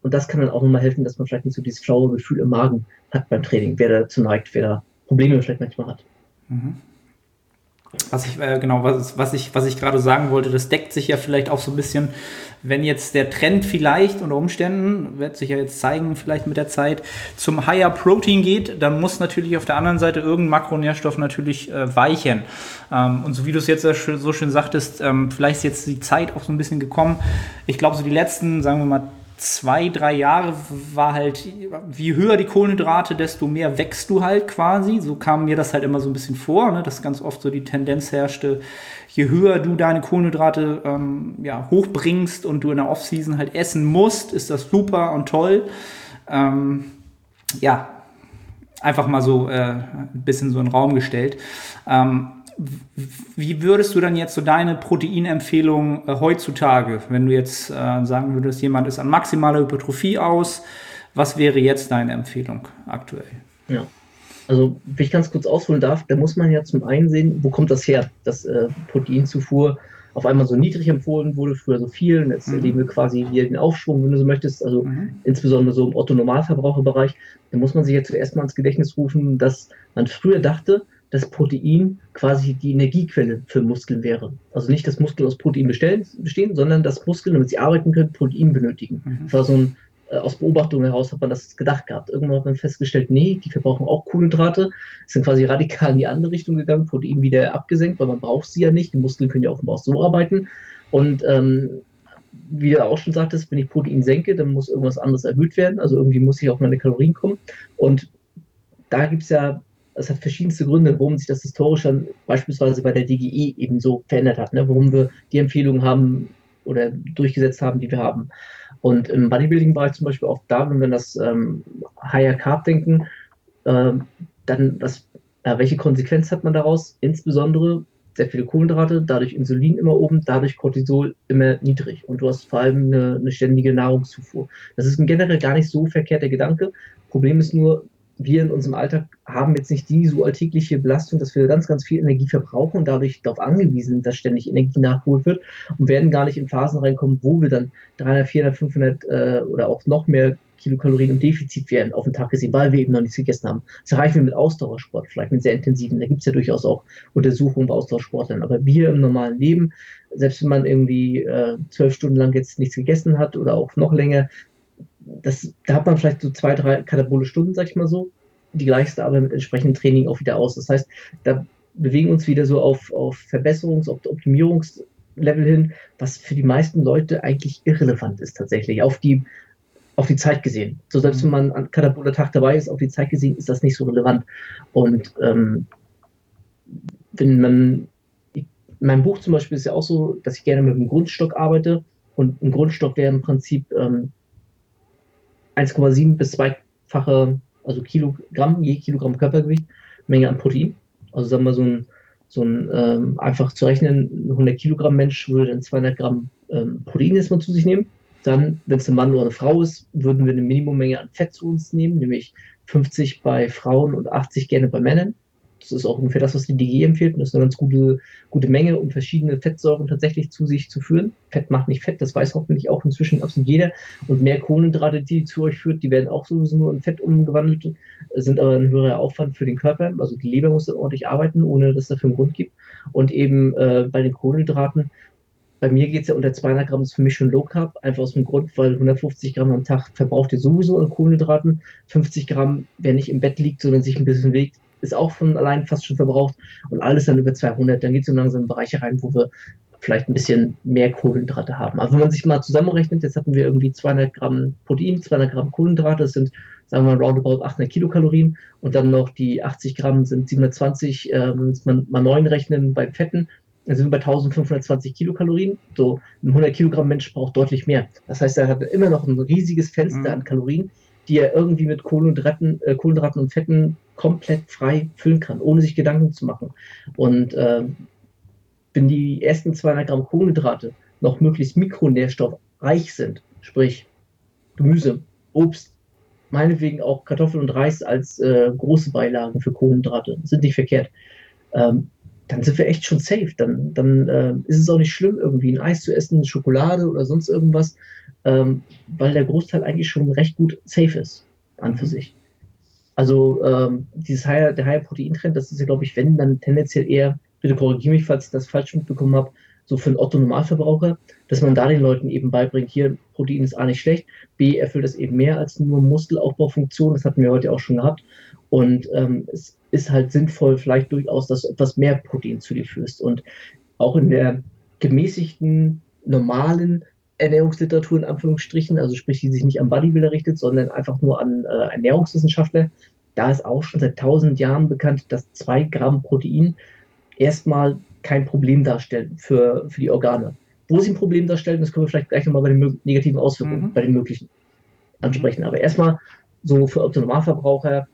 Und das kann dann auch nochmal helfen, dass man vielleicht nicht so dieses flaue Gefühl im Magen hat beim Training, wer dazu neigt, wer da Probleme vielleicht manchmal hat. Mhm. Was ich, äh, genau, was, was ich, was ich gerade sagen wollte, das deckt sich ja vielleicht auch so ein bisschen, wenn jetzt der Trend vielleicht unter Umständen, wird sich ja jetzt zeigen, vielleicht mit der Zeit, zum Higher Protein geht, dann muss natürlich auf der anderen Seite irgendein Makronährstoff natürlich äh, weichen. Ähm, und so wie du es jetzt so schön sagtest, ähm, vielleicht ist jetzt die Zeit auch so ein bisschen gekommen. Ich glaube, so die letzten, sagen wir mal, zwei, drei Jahre war halt, wie höher die Kohlenhydrate, desto mehr wächst du halt quasi. So kam mir das halt immer so ein bisschen vor, ne, dass ganz oft so die Tendenz herrschte, je höher du deine Kohlenhydrate ähm, ja, hochbringst und du in der Offseason halt essen musst, ist das super und toll. Ähm, ja, einfach mal so äh, ein bisschen so in den Raum gestellt. Ähm, Wie würdest du dann jetzt so deine Proteinempfehlung äh, heutzutage, wenn du jetzt äh, sagen würdest, jemand ist an maximaler Hypertrophie aus, was wäre jetzt deine Empfehlung aktuell? Ja, also wenn ich ganz kurz ausholen darf, da muss man ja zum einen sehen, wo kommt das her, dass äh, Proteinzufuhr auf einmal so niedrig empfohlen wurde, früher so viel, und jetzt mhm. erleben wir quasi hier den Aufschwung, wenn du so möchtest, also mhm. insbesondere so im Otto-Normalverbraucherbereich, da muss man sich jetzt zuerst mal ins Gedächtnis rufen, dass man früher dachte, dass Protein quasi die Energiequelle für Muskeln wäre. Also nicht, dass Muskeln aus Protein bestehen, bestehen sondern dass Muskeln, damit sie arbeiten können, Protein benötigen. Mhm. Das war so ein, äh, aus Beobachtung heraus hat man das gedacht gehabt. Irgendwann hat man festgestellt, nee, die verbrauchen auch Kohlenhydrate, sind quasi radikal in die andere Richtung gegangen, Protein wieder abgesenkt, weil man braucht sie ja nicht, die Muskeln können ja offenbar auch so arbeiten. Und ähm, wie du auch schon sagtest, wenn ich Protein senke, dann muss irgendwas anderes erhöht werden, also irgendwie muss ich auf meine Kalorien kommen. Und da gibt es ja Es hat verschiedenste Gründe, warum sich das historisch dann beispielsweise bei der D G E eben so verändert hat, ne? Warum wir die Empfehlungen haben oder durchgesetzt haben, die wir haben. Und im Bodybuilding-Bereich zum Beispiel auch da, wenn wir das ähm, Higher Carb denken, äh, dann was, äh, welche Konsequenz hat man daraus? Insbesondere sehr viele Kohlenhydrate, dadurch Insulin immer oben, dadurch Cortisol immer niedrig. Und du hast vor allem eine, eine ständige Nahrungszufuhr. Das ist ein generell gar nicht so verkehrter Gedanke. Problem ist nur, wir in unserem Alltag haben jetzt nicht die so alltägliche Belastung, dass wir ganz, ganz viel Energie verbrauchen und dadurch darauf angewiesen sind, dass ständig Energie nachgeholt wird und werden gar nicht in Phasen reinkommen, wo wir dann dreihundert, vierhundert, fünfhundert äh, oder auch noch mehr Kilokalorien im Defizit werden auf den Tag gesehen, weil wir eben noch nichts gegessen haben. Das erreichen wir mit Ausdauersport, vielleicht mit sehr intensiven. Da gibt es ja durchaus auch Untersuchungen bei Ausdauersportlern. Aber wir im normalen Leben, selbst wenn man irgendwie äh, zwölf Stunden lang jetzt nichts gegessen hat oder auch noch länger, Das, da hat man vielleicht so zwei, drei katabole Stunden, sag ich mal so. Die gleichste aber mit entsprechendem Training auch wieder aus. Das heißt, da bewegen wir uns wieder so auf, auf Verbesserungs-, auf Optimierungslevel hin, was für die meisten Leute eigentlich irrelevant ist tatsächlich, auf die, auf die Zeit gesehen. So selbst wenn man an kataboler Tag dabei ist, auf die Zeit gesehen, ist das nicht so relevant. Und ähm, wenn man, in meinem Buch zum Beispiel ist ja auch so, dass ich gerne mit einem Grundstock arbeite. Und ein Grundstock wäre im Prinzip ähm, eins Komma sieben bis zweifache, also Kilogramm, je Kilogramm Körpergewicht, Menge an Protein. Also sagen wir so ein, so ein ähm, einfach zu rechnen, ein hundert Kilogramm Mensch würde dann zweihundert Gramm ähm, Protein erstmal zu sich nehmen. Dann, wenn es ein Mann oder eine Frau ist, würden wir eine Minimummenge an Fett zu uns nehmen, nämlich fünfzig bei Frauen und achtzig gerne bei Männern. Das ist auch ungefähr das, was die D G E empfiehlt. Und das ist eine ganz gute, gute Menge, um verschiedene Fettsäuren tatsächlich zu sich zu führen. Fett macht nicht Fett, das weiß hoffentlich auch inzwischen absolut jeder. Und mehr Kohlenhydrate, die zu euch führt, die werden auch sowieso nur in Fett umgewandelt, sind aber ein höherer Aufwand für den Körper. Also die Leber muss dann ordentlich arbeiten, ohne dass es dafür einen Grund gibt. Und eben äh, bei den Kohlenhydraten, bei mir geht es ja unter zweihundert Gramm, ist für mich schon Low Carb, einfach aus dem Grund, weil hundertfünfzig Gramm am Tag verbraucht ihr sowieso an Kohlenhydraten. fünfzig Gramm, wer nicht im Bett liegt, sondern sich ein bisschen bewegt, ist auch von allein fast schon verbraucht, und alles dann über zweihundert, dann geht es so langsam in Bereiche rein, wo wir vielleicht ein bisschen mehr Kohlenhydrate haben. Aber wenn man sich mal zusammenrechnet, jetzt hatten wir irgendwie zweihundert Gramm Protein, zweihundert Gramm Kohlenhydrate, das sind, sagen wir mal, roundabout achthundert Kilokalorien, und dann noch die achtzig Gramm sind siebenhundertzwanzig, äh, wenn wir mal neun rechnen bei Fetten, dann sind wir bei eintausendfünfhundertzwanzig Kilokalorien. So ein hundert Kilogramm Mensch braucht deutlich mehr. Das heißt, er hat immer noch ein riesiges Fenster mhm. an Kalorien, die er irgendwie mit Kohlenhydraten, äh, Kohlenhydraten und Fetten komplett frei füllen kann, ohne sich Gedanken zu machen. Und äh, wenn die ersten zweihundert Gramm Kohlenhydrate noch möglichst mikronährstoffreich sind, sprich Gemüse, Obst, meinetwegen auch Kartoffeln und Reis als äh, große Beilagen für Kohlenhydrate, sind nicht verkehrt, ähm, dann sind wir echt schon safe. Dann, dann äh, ist es auch nicht schlimm, irgendwie ein Eis zu essen, Schokolade oder sonst irgendwas. ähm, weil der Großteil eigentlich schon recht gut safe ist, an für sich. Also ähm, dieses Higher, der Higher-Protein-Trend, das ist ja, glaube ich, wenn, dann tendenziell eher, bitte korrigiere mich, falls ich das falsch mitbekommen habe, so für einen Otto-Normalverbraucher, dass man da den Leuten eben beibringt, hier, Protein ist A nicht schlecht, B erfüllt das eben mehr als nur Muskelaufbaufunktion, das hatten wir heute auch schon gehabt. Und ähm, es ist halt sinnvoll, vielleicht durchaus, dass du etwas mehr Protein zu dir führst. Und auch in der gemäßigten, normalen Ernährungsliteratur in Anführungsstrichen, also sprich, die sich nicht an Bodybuilder richtet, sondern einfach nur an äh, Ernährungswissenschaftler, da ist auch schon seit tausend Jahren bekannt, dass zwei Gramm Protein erstmal kein Problem darstellen für, für die Organe. Wo sie ein Problem darstellen, das können wir vielleicht gleich nochmal bei den negativen Auswirkungen, mhm. bei den möglichen ansprechen. Aber erstmal so für Otto-Normalverbraucher,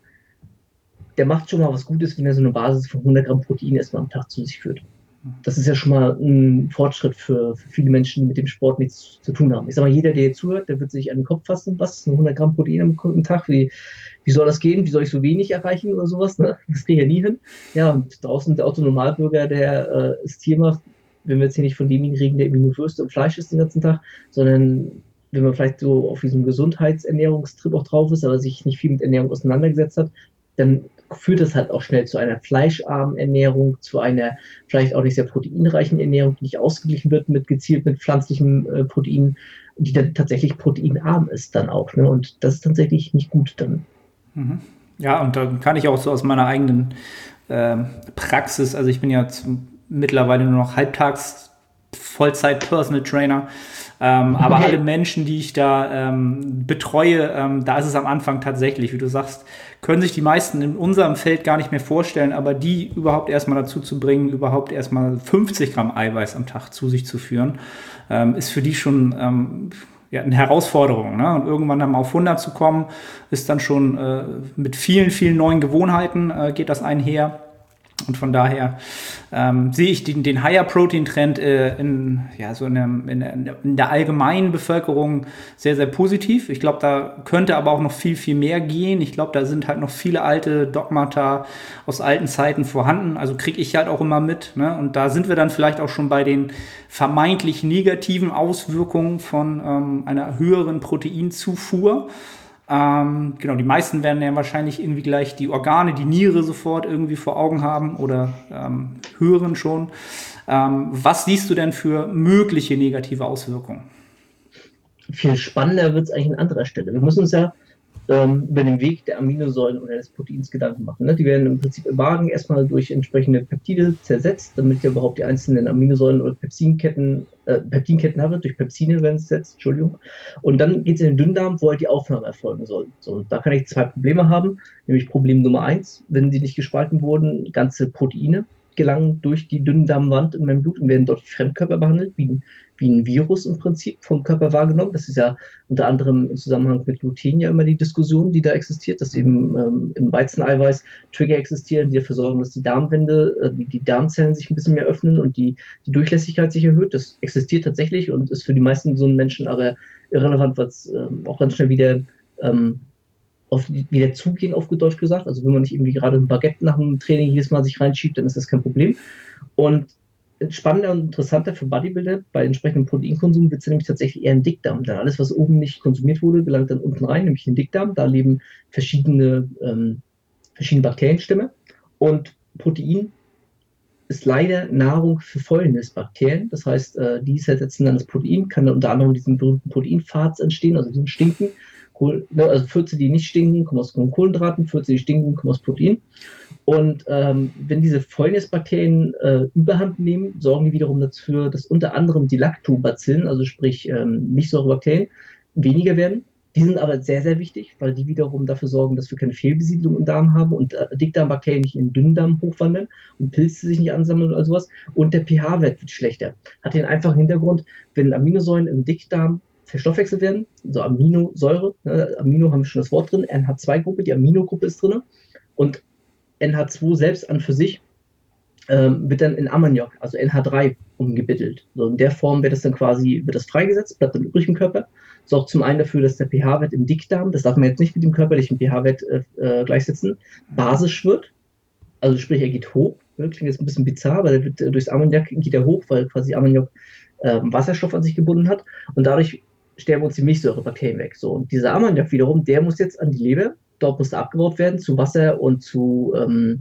der macht schon mal was Gutes, wenn er so eine Basis von hundert Gramm Protein erstmal am Tag zu sich führt. Das ist ja schon mal ein Fortschritt für, für viele Menschen, die mit dem Sport nichts zu tun haben. Ich sag mal, jeder, der jetzt zuhört, der wird sich an den Kopf fassen, was, hundert Gramm Protein am, am Tag, wie, wie soll das gehen, wie soll ich so wenig erreichen oder sowas, ne? Das kriege ich ja nie hin. Ja, und draußen der Otto-Normalbürger, der äh, es Tier macht, wenn wir jetzt hier nicht von demjenigen reden, der irgendwie nur Würste und Fleisch isst den ganzen Tag, sondern wenn man vielleicht so auf diesem Gesundheitsernährungstrip auch drauf ist, aber sich nicht viel mit Ernährung auseinandergesetzt hat, dann führt das halt auch schnell zu einer fleischarmen Ernährung, zu einer vielleicht auch nicht sehr proteinreichen Ernährung, die nicht ausgeglichen wird mit gezielt mit pflanzlichen äh, Proteinen, die dann tatsächlich proteinarm ist dann auch. Ne? Und das ist tatsächlich nicht gut dann. Mhm. Ja, und da kann ich auch so aus meiner eigenen äh, Praxis, also ich bin ja zum, mittlerweile nur noch halbtags Vollzeit-Personal Trainer, Ähm, aber okay. alle Menschen, die ich da ähm, betreue, ähm, da ist es am Anfang tatsächlich, wie du sagst, können sich die meisten in unserem Feld gar nicht mehr vorstellen, aber die überhaupt erstmal dazu zu bringen, überhaupt erstmal fünfzig Gramm Eiweiß am Tag zu sich zu führen, ähm, ist für die schon ähm, ja, eine Herausforderung. Ne? Und irgendwann dann mal auf hundert zu kommen, ist dann schon äh, mit vielen, vielen neuen Gewohnheiten äh, geht das einher. Und von daher ähm, sehe ich den, den Higher-Protein-Trend äh, in, ja, so in, der, in, der, in der allgemeinen Bevölkerung sehr, sehr positiv. Ich glaube, da könnte aber auch noch viel, viel mehr gehen. Ich glaube, da sind halt noch viele alte Dogmata aus alten Zeiten vorhanden. Also kriege ich halt auch immer mit. Ne? Und da sind wir dann vielleicht auch schon bei den vermeintlich negativen Auswirkungen von ähm, einer höheren Proteinzufuhr. Ähm, genau, die meisten werden ja wahrscheinlich irgendwie gleich die Organe, die Niere sofort irgendwie vor Augen haben oder ähm, hören schon. Ähm, was siehst du denn für mögliche negative Auswirkungen? Viel spannender wird es eigentlich an anderer Stelle. Wir müssen uns ja ähm, über den Weg der Aminosäuren oder des Proteins Gedanken machen. Ne? Die werden im Prinzip im Magen erstmal durch entsprechende Peptide zersetzt, damit ja überhaupt die einzelnen Aminosäuren oder Pepsinketten, äh, Peptinketten haben, durch Pepsine werden sie zersetzt, Entschuldigung. Und dann geht es in den Dünndarm, wo halt die Aufnahme erfolgen soll. So, und da kann ich zwei Probleme haben, nämlich Problem Nummer eins, wenn sie nicht gespalten wurden, ganze Proteine gelangen durch die Dünndarmwand in meinem Blut und werden dort wie Fremdkörper behandelt, wie, wie ein Virus im Prinzip vom Körper wahrgenommen. Das ist ja unter anderem im Zusammenhang mit Gluten ja immer die Diskussion, die da existiert, dass eben ähm, im Weizeneiweiß Trigger existieren, die dafür sorgen, dass die Darmwände, äh, die, die Darmzellen sich ein bisschen mehr öffnen und die, die Durchlässigkeit sich erhöht. Das existiert tatsächlich und ist für die meisten gesunden Menschen aber irrelevant, weil es ähm, auch ganz schnell wieder ähm, auf wieder zugehen, auf gut Deutsch gesagt. Also wenn man nicht irgendwie gerade ein Baguette nach dem Training jedes Mal sich reinschiebt, dann ist das kein Problem. Und spannender und interessanter für Bodybuilder bei entsprechendem Proteinkonsum wird es nämlich tatsächlich eher im Dickdarm. Denn alles, was oben nicht konsumiert wurde, gelangt dann unten rein, nämlich in den Dickdarm. Da leben verschiedene, ähm, verschiedene Bakterienstämme. Und Protein ist leider Nahrung für Fäulnisbakterien. Das heißt, äh, die zersetzen dann das Protein, kann dann unter anderem diesen berühmten Proteinpfad entstehen, also diesen Stinken. Also Fürze, die nicht stinken, kommen aus Kohlenhydraten, Fürze, die stinken, kommen aus Protein. Und ähm, wenn diese Fäulnisbakterien äh, Überhand nehmen, sorgen die wiederum dafür, dass unter anderem die Lactobacillen, also sprich ähm, Milchsäurebakterien, weniger werden. Die sind aber sehr, sehr wichtig, weil die wiederum dafür sorgen, dass wir keine Fehlbesiedlung im Darm haben und äh, Dickdarmbakterien nicht in den Dünndarm hochwandern und Pilze sich nicht ansammeln oder sowas. Und der pH-Wert wird schlechter. Hat den einfachen Hintergrund, wenn Aminosäuren im Dickdarm verstoffwechselt werden, also Aminosäure, ne, Amino haben wir schon das Wort drin, N H zwei Gruppe, die Aminogruppe ist drin und N H zwei selbst an für sich ähm, wird dann in Ammoniak, also N H drei, umgebittelt. So in der Form wird das dann quasi, wird das freigesetzt, bleibt dann übrig im Körper, sorgt zum einen dafür, dass der pH-Wert im Dickdarm, das darf man jetzt nicht mit dem körperlichen pH-Wert äh, gleichsetzen, basisch wird, also sprich, er geht hoch, ne, klingt jetzt ein bisschen bizarr, aber der wird, äh, durchs Ammoniak geht er hoch, weil quasi Ammoniak äh, Wasserstoff an sich gebunden hat und dadurch sterben uns die Milchsäurebakterien weg. So, und dieser Ammoniak wiederum, der muss jetzt an die Leber, dort muss er abgebaut werden zu Wasser und zu ähm,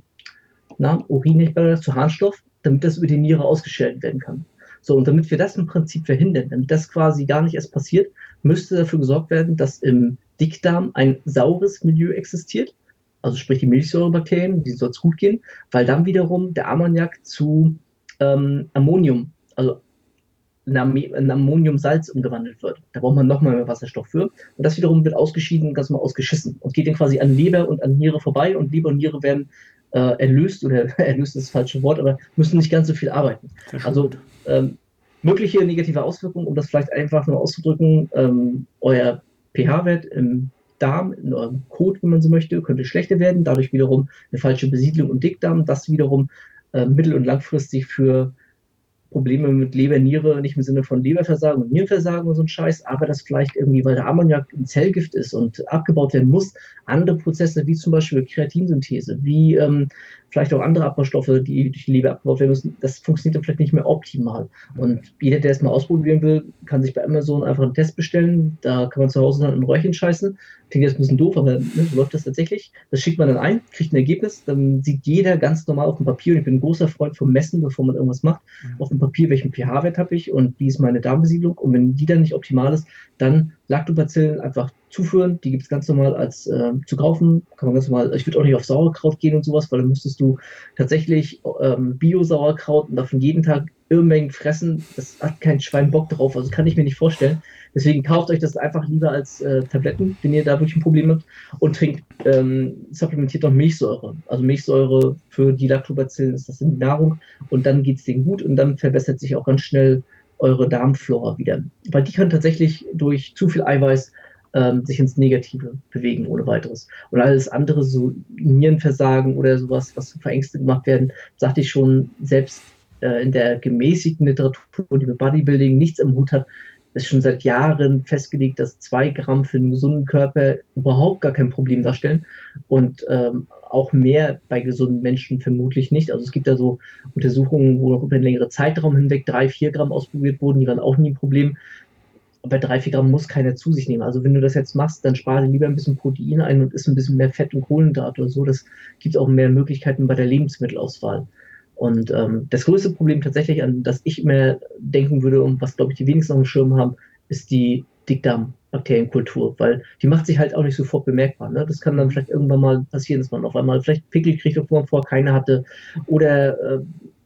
na, Urin, nicht mehr, zu Harnstoff, damit das über die Niere ausgeschaltet werden kann. So, und damit wir das im Prinzip verhindern, damit das quasi gar nicht erst passiert, müsste dafür gesorgt werden, dass im Dickdarm ein saures Milieu existiert, also sprich die Milchsäurebakterien, die soll es gut gehen, weil dann wiederum der Ammoniak zu ähm, Ammonium, also in, Am in Ammoniumsalz umgewandelt wird. Da braucht man nochmal mehr Wasserstoff für. Und das wiederum wird ausgeschieden, ganz mal ausgeschissen und geht dann quasi an Leber und an Niere vorbei und Leber und Niere werden äh, erlöst, oder erlöst ist das falsche Wort, aber müssen nicht ganz so viel arbeiten. Also ähm, mögliche negative Auswirkungen, um das vielleicht einfach nur auszudrücken, ähm, euer pH-Wert im Darm, in eurem Kot, wenn man so möchte, könnte schlechter werden, dadurch wiederum eine falsche Besiedlung im Dickdarm, das wiederum äh, mittel- und langfristig für Probleme mit Leber, Niere, nicht im Sinne von Leberversagen und Nierenversagen und so ein Scheiß, aber das vielleicht irgendwie, weil der Ammoniak ein Zellgift ist und abgebaut werden muss, andere Prozesse, wie zum Beispiel Kreatinsynthese, wie ähm, vielleicht auch andere Abbaustoffe, die durch die Leber abgebaut werden müssen, das funktioniert dann vielleicht nicht mehr optimal. Und jeder, der es mal ausprobieren will, kann sich bei Amazon einfach einen Test bestellen, da kann man zu Hause dann ein Röhrchen scheißen. Klingt jetzt ein bisschen doof, aber ne, so läuft das tatsächlich. Das schickt man dann ein, kriegt ein Ergebnis, dann sieht jeder ganz normal auf dem Papier, und ich bin ein großer Freund vom Messen, bevor man irgendwas macht, mhm. auf dem Papier, welchen pH-Wert habe ich und wie ist meine Darmbesiedlung, und wenn die dann nicht optimal ist, dann Lactobacillen einfach zuführen, die gibt es ganz normal als äh, zu kaufen, kann man ganz normal, ich würde auch nicht auf Sauerkraut gehen und sowas, weil dann müsstest du tatsächlich ähm, Bio-Sauerkraut und davon jeden Tag Unmengen fressen, das hat kein Schwein Bock drauf, also kann ich mir nicht vorstellen. Deswegen kauft euch das einfach lieber als äh, Tabletten, wenn ihr da wirklich ein Problem habt, und trinkt, ähm, supplementiert noch Milchsäure. Also Milchsäure für die Lactobacillen ist das in die Nahrung, und dann geht es denen gut und dann verbessert sich auch ganz schnell eure Darmflora wieder. Weil die kann tatsächlich durch zu viel Eiweiß ähm, sich ins Negative bewegen, ohne weiteres. Und alles andere, so Nierenversagen oder sowas, was für Ängste gemacht werden, sagte ich schon, selbst äh, in der gemäßigten Literatur, die mit Bodybuilding nichts im Hut hat, ist schon seit Jahren festgelegt, dass zwei Gramm für einen gesunden Körper überhaupt gar kein Problem darstellen, und ähm, auch mehr bei gesunden Menschen vermutlich nicht. Also es gibt da so Untersuchungen, wo noch über einen längeren Zeitraum hinweg drei, vier Gramm ausprobiert wurden, die waren auch nie ein Problem. Bei drei, vier Gramm muss keiner zu sich nehmen. Also wenn du das jetzt machst, dann spare dir lieber ein bisschen Protein ein und isst ein bisschen mehr Fett und Kohlenhydrate oder so. Das gibt auch mehr Möglichkeiten bei der Lebensmittelauswahl. Und ähm, das größte Problem tatsächlich, an das ich immer denken würde und was, glaube ich, die wenigsten auf dem Schirm haben, ist die Dickdarmbakterienkultur, weil die macht sich halt auch nicht sofort bemerkbar. Ne? Das kann dann vielleicht irgendwann mal passieren, dass man auf einmal vielleicht Pickel kriegt, obwohl man vorher keine hatte, oder äh,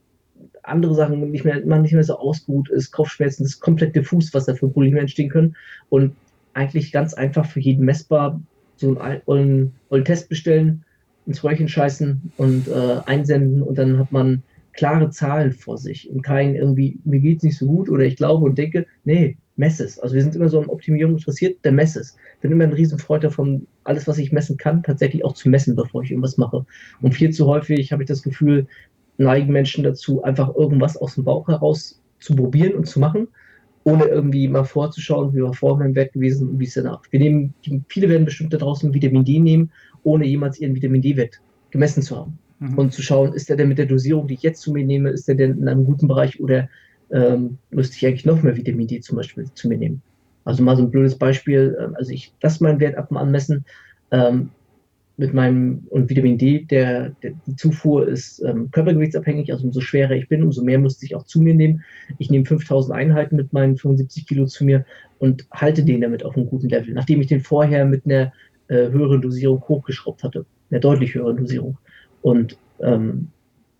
andere Sachen nicht mehr, man nicht mehr so ausgeruht ist, Kopfschmerzen, das ist komplett diffus, was da für Probleme entstehen können, und eigentlich ganz einfach für jeden messbar, so einen, einen, einen Test bestellen, ins Röhrchen scheißen und äh, einsenden, und dann hat man klare Zahlen vor sich und kein irgendwie, mir geht's nicht so gut oder ich glaube und denke, nee, mess es. Also wir sind immer so an Optimierung interessiert, der mess es. Ich bin immer ein Riesenfreund davon, alles, was ich messen kann, tatsächlich auch zu messen, bevor ich irgendwas mache. Und viel zu häufig habe ich das Gefühl, neigen Menschen dazu, einfach irgendwas aus dem Bauch heraus zu probieren und zu machen, ohne irgendwie mal vorzuschauen, wie wir vorher im Wert gewesen und wie es danach. Wir nehmen, viele werden bestimmt da draußen Vitamin D nehmen, ohne jemals ihren Vitamin D-Wert gemessen zu haben. Mhm. Und zu schauen, ist der denn mit der Dosierung, die ich jetzt zu mir nehme, ist der denn in einem guten Bereich, oder ähm, müsste ich eigentlich noch mehr Vitamin D zum Beispiel zu mir nehmen? Also mal so ein blödes Beispiel, also ich lasse meinen Wert ab und an messen, ähm, mit meinem, und Vitamin D, der, der die Zufuhr ist ähm, körpergewichtsabhängig, also umso schwerer ich bin, umso mehr müsste ich auch zu mir nehmen. Ich nehme fünftausend Einheiten mit meinen fünfundsiebzig Kilo zu mir und halte den damit auf einem guten Level, nachdem ich den vorher mit einer äh, höheren Dosierung hochgeschraubt hatte, einer deutlich höheren Dosierung. Und ähm,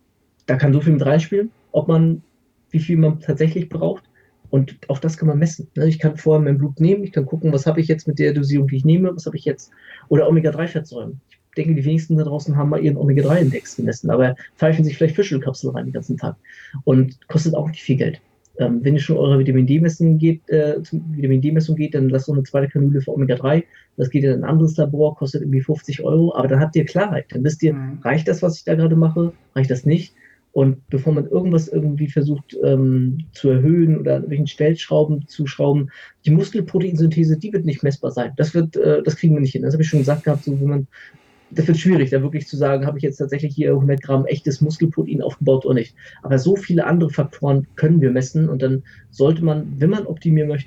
da kann so viel mit reinspielen, ob man, wie viel man tatsächlich braucht. Und auch das kann man messen. Ich kann vorher mein Blut nehmen, ich kann gucken, was habe ich jetzt mit der Dosierung, die ich nehme, was habe ich jetzt, oder Omega drei Fettsäuren. Ich denke, die wenigsten da draußen haben mal ihren Omega drei Index gemessen, aber pfeifen sich vielleicht Fischölkapseln rein den ganzen Tag. Und kostet auch nicht viel Geld. Ähm, wenn ihr schon eure Vitamin D-Messung geht, äh, Vitamin D-Messung geht, dann lasst so eine zweite Kanüle für Omega drei. Das geht in ein anderes Labor, kostet irgendwie fünfzig Euro, aber dann habt ihr Klarheit. Dann wisst ihr, mhm. reicht das, was ich da gerade mache, reicht das nicht? Und bevor man irgendwas irgendwie versucht ähm, zu erhöhen oder an irgendwelchen Stellschrauben zu schrauben, die Muskelproteinsynthese, die wird nicht messbar sein. Das wird, äh, das kriegen wir nicht hin. Das habe ich schon gesagt gehabt, so wenn man, das wird schwierig, da wirklich zu sagen, habe ich jetzt tatsächlich hier hundert Gramm echtes Muskelprotein aufgebaut oder nicht. Aber so viele andere Faktoren können wir messen, und dann sollte man, wenn man optimieren möchte,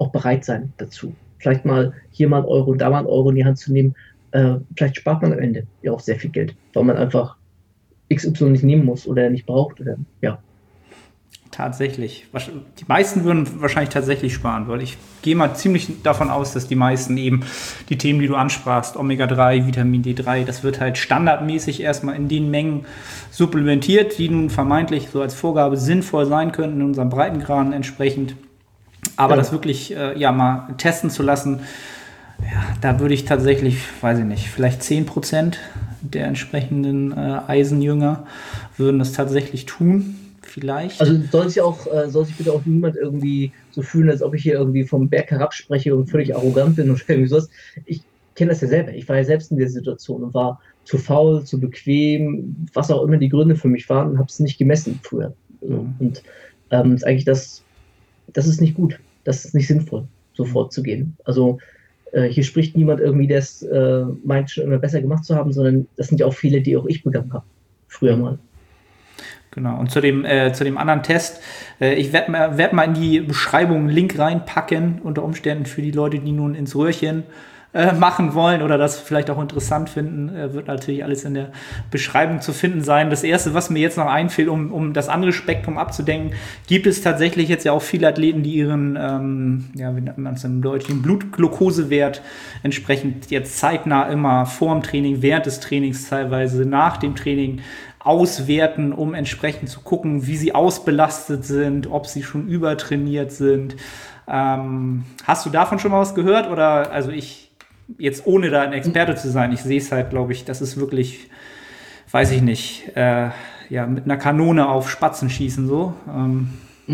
auch bereit sein dazu. Vielleicht mal hier mal einen Euro und da mal einen Euro in die Hand zu nehmen. Äh, vielleicht spart man am Ende ja auch sehr viel Geld, weil man einfach X Y nicht nehmen muss oder nicht braucht. Oder, ja. Tatsächlich. Die meisten würden wahrscheinlich tatsächlich sparen, weil ich gehe mal ziemlich davon aus, dass die meisten eben die Themen, die du ansprachst, Omega drei, Vitamin D drei, das wird halt standardmäßig erstmal in den Mengen supplementiert, die nun vermeintlich so als Vorgabe sinnvoll sein könnten in unserem Breitengraden entsprechend. Aber ja. das wirklich äh, ja mal testen zu lassen, ja, da würde ich tatsächlich, weiß ich nicht, vielleicht zehn Prozent der entsprechenden äh, Eisenjünger würden das tatsächlich tun. Vielleicht. Also soll sich auch, äh, soll sich bitte auch niemand irgendwie so fühlen, als ob ich hier irgendwie vom Berg herab spreche und völlig arrogant bin oder irgendwie sowas. Ich kenne das ja selber. Ich war ja selbst in der Situation und war zu faul, zu bequem, was auch immer die Gründe für mich waren und habe es nicht gemessen früher. Mhm. Und ähm, ist eigentlich das, das ist nicht gut. Das ist nicht sinnvoll, so vorzugehen. Also äh, hier spricht niemand irgendwie, der es äh, meint, schon immer besser gemacht zu haben, sondern das sind ja auch Fehler, die auch ich begangen habe. Früher mal. Genau, und zu dem, äh, zu dem anderen Test, äh, ich werde mal, werd mal in die Beschreibung einen Link reinpacken, unter Umständen für die Leute, die nun ins Röhrchen äh, machen wollen oder das vielleicht auch interessant finden, äh, wird natürlich alles in der Beschreibung zu finden sein. Das Erste, was mir jetzt noch einfällt, um, um das andere Spektrum abzudenken, gibt es tatsächlich jetzt ja auch viele Athleten, die ihren, ähm, ja, wie nennt man es im Deutschen, Blutglukosewert entsprechend jetzt zeitnah immer vor dem Training, während des Trainings teilweise, nach dem Training auswerten, um entsprechend zu gucken, wie sie ausbelastet sind, ob sie schon übertrainiert sind. Ähm, hast du davon schon mal was gehört? Oder, also ich, jetzt ohne da ein Experte zu sein, ich sehe es halt, glaube ich, das ist wirklich, weiß ich nicht, äh, ja, mit einer Kanone auf Spatzen schießen, so. Ähm.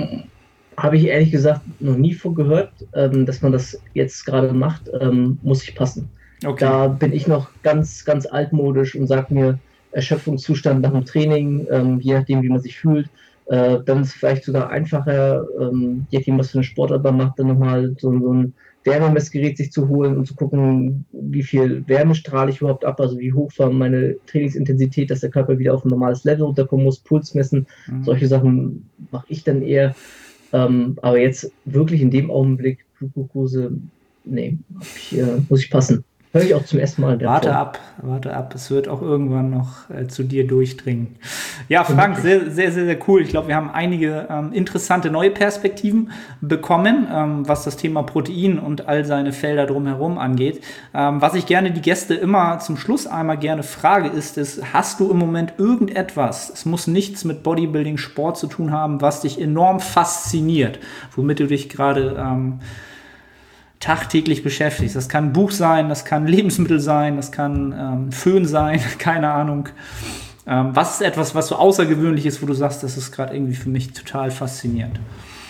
Habe ich ehrlich gesagt noch nie von gehört, ähm, dass man das jetzt gerade macht, ähm, muss ich passen. Okay. Da bin ich noch ganz, ganz altmodisch und sage mir, Erschöpfungszustand nach dem Training, ähm, je nachdem, wie man sich fühlt. Äh, dann ist es vielleicht sogar einfacher, ähm, je nachdem, was für eine Sportart man macht, dann nochmal so, so ein Wärmemessgerät sich zu holen und zu gucken, wie viel Wärme strahle ich überhaupt ab, also wie hoch war meine Trainingsintensität, dass der Körper wieder auf ein normales Level runterkommen muss, Puls messen. Mhm. Solche Sachen mache ich dann eher. Ähm, aber jetzt wirklich in dem Augenblick Blutglucose, nee, ich, äh, muss ich passen. Höre ich auch zum ersten Mal. Warte Form. ab, warte ab. Es wird auch irgendwann noch äh, zu dir durchdringen. Ja, Frank, sehr, sehr, sehr, sehr cool. Ich glaube, wir haben einige ähm, interessante neue Perspektiven bekommen, ähm, was das Thema Protein und all seine Felder drumherum angeht. Ähm, was ich gerne die Gäste immer zum Schluss einmal gerne frage, ist es, hast du im Moment irgendetwas, es muss nichts mit Bodybuilding, Sport zu tun haben, was dich enorm fasziniert, womit du dich gerade ähm, tagtäglich beschäftigst. Das kann ein Buch sein, das kann Lebensmittel sein, das kann ähm, Föhn sein, keine Ahnung. Ähm, was ist etwas, was so außergewöhnlich ist, wo du sagst, das ist gerade irgendwie für mich total faszinierend?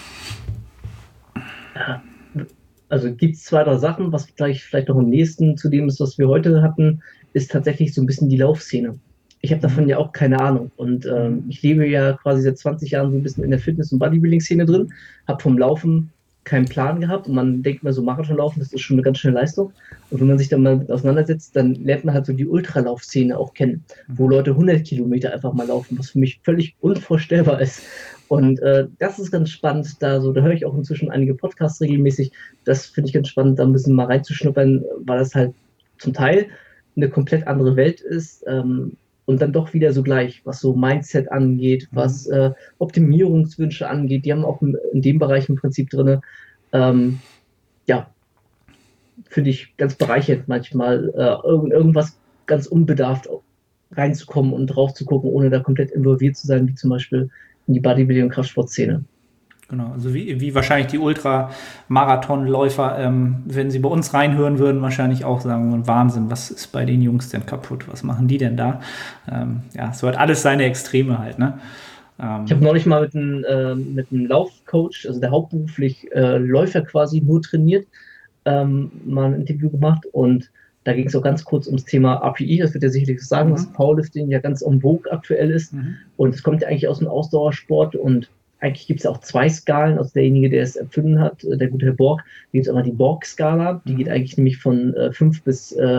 Also gibt es zwei, drei Sachen, was gleich vielleicht noch am nächsten zu dem ist, was wir heute hatten, ist tatsächlich so ein bisschen die Laufszene. Ich habe davon ja auch keine Ahnung und ähm, ich lebe ja quasi seit zwanzig Jahren so ein bisschen in der Fitness- und Bodybuilding-Szene drin, habe vom Laufen keinen Plan gehabt und man denkt mal so, Marathon laufen, das ist schon eine ganz schöne Leistung. Und wenn man sich dann mal auseinandersetzt, dann lernt man halt so die Ultralaufszene auch kennen, wo Leute hundert Kilometer einfach mal laufen, was für mich völlig unvorstellbar ist. Und äh, das ist ganz spannend, da so, da höre ich auch inzwischen einige Podcasts regelmäßig. Das finde ich ganz spannend, da ein bisschen mal reinzuschnuppern, weil das halt zum Teil eine komplett andere Welt ist. Ähm, Und dann doch wieder so gleich, was so Mindset angeht, was äh, Optimierungswünsche angeht. Die haben auch in, in dem Bereich im Prinzip drin. Ähm, ja, finde ich ganz bereichernd manchmal, äh, irgend, irgendwas ganz unbedarft reinzukommen und drauf zu gucken, ohne da komplett involviert zu sein, wie zum Beispiel in die Bodybuilding- und Kraftsportszene. Genau, also wie, wie wahrscheinlich die Ultramarathonläufer, ähm, wenn sie bei uns reinhören würden, wahrscheinlich auch sagen, Wahnsinn, was ist bei den Jungs denn kaputt? Was machen die denn da? Ähm, ja, so hat alles seine Extreme halt, ne? Ähm, ich habe neulich mal mit einem, äh, mit einem Laufcoach, also der hauptberuflich äh, Läufer quasi nur trainiert, ähm, mal ein Interview gemacht und da ging es auch ganz kurz ums Thema R P E, das wird ja sicherlich sagen, mhm. dass Powerlifting ja ganz en vogue aktuell ist mhm. und es kommt ja eigentlich aus dem Ausdauersport und eigentlich gibt es auch zwei Skalen, also derjenige, der es erfunden hat, der gute Herr Borg, gibt es einmal die Borg-Skala, die geht eigentlich nämlich von äh, fünf bis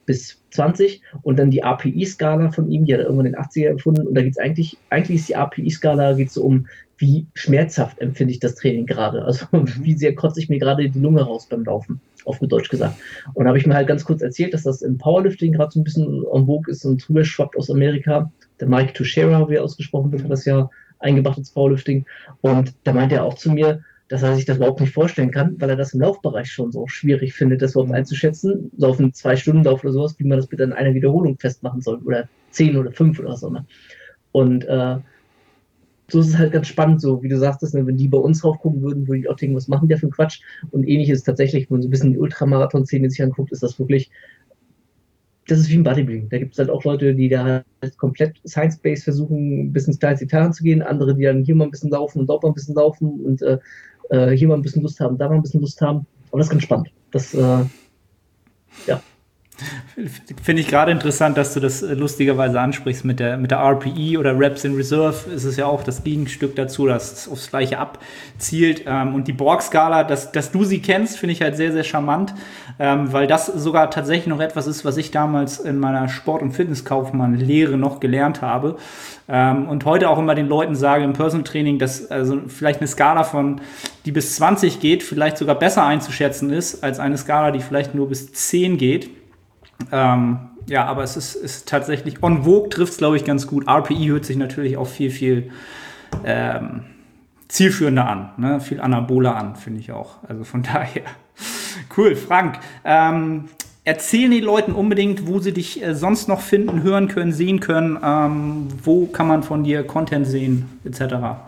bis zwanzig und dann die A P I-Skala von ihm, die hat er irgendwann in den achtziger erfunden und da geht es eigentlich, eigentlich ist die A P I-Skala, geht es so um, wie schmerzhaft empfinde ich das Training gerade, also wie sehr kotze ich mir gerade die Lunge raus beim Laufen, auf gut Deutsch gesagt. Und da habe ich mir halt ganz kurz erzählt, dass das im Powerlifting gerade so ein bisschen en vogue ist und drüber schwappt aus Amerika. Der Mike Tuchscherer, wie er ausgesprochen wird, hat das ja eingebracht ins Powerlifting und da meinte er auch zu mir, dass er sich das überhaupt nicht vorstellen kann, weil er das im Laufbereich schon so schwierig findet, das überhaupt einzuschätzen, so auf einen Zwei-Stunden-Lauf oder sowas, wie man das bitte an einer Wiederholung festmachen soll, oder zehn oder fünf oder so. Ne? Und äh, so ist es halt ganz spannend, so wie du sagtest, ne, wenn die bei uns raufgucken würden, würde ich auch denken, was machen die für ein Quatsch? Und ähnlich ist es tatsächlich, wenn man so ein bisschen die Ultramarathon-Szene sich anguckt, ist das wirklich, das ist wie ein Bodybuilding. Da gibt es halt auch Leute, die da halt komplett Science-Based versuchen, ein bisschen ins kleinste Detail zu gehen, andere, die dann hier mal ein bisschen laufen und dort mal ein bisschen laufen und äh, hier mal ein bisschen Lust haben, da mal ein bisschen Lust haben. Aber das ist ganz spannend. Das, äh, ja. Finde ich gerade interessant, dass du das lustigerweise ansprichst mit der, mit der R P E oder Reps in Reserve. Ist es ja auch das Gegenstück dazu, das es aufs Gleiche abzielt. Und die Borg-Skala, dass, dass du sie kennst, finde ich halt sehr, sehr charmant, weil das sogar tatsächlich noch etwas ist, was ich damals in meiner Sport- und Fitnesskaufmann-Lehre noch gelernt habe. Und heute auch immer den Leuten sage im Personal Training, dass also vielleicht eine Skala von, die bis zwanzig geht, vielleicht sogar besser einzuschätzen ist, als eine Skala, die vielleicht nur bis zehn geht. Ähm, ja, aber es ist, ist tatsächlich, en vogue trifft es, glaube ich, ganz gut. R P E hört sich natürlich auch viel, viel ähm, zielführender an, ne? Viel anaboler an, finde ich auch. Also von daher, cool, Frank. Ähm, erzähl den Leuten unbedingt, wo sie dich äh, sonst noch finden, hören können, sehen können. Ähm, wo kann man von dir Content sehen, et cetera.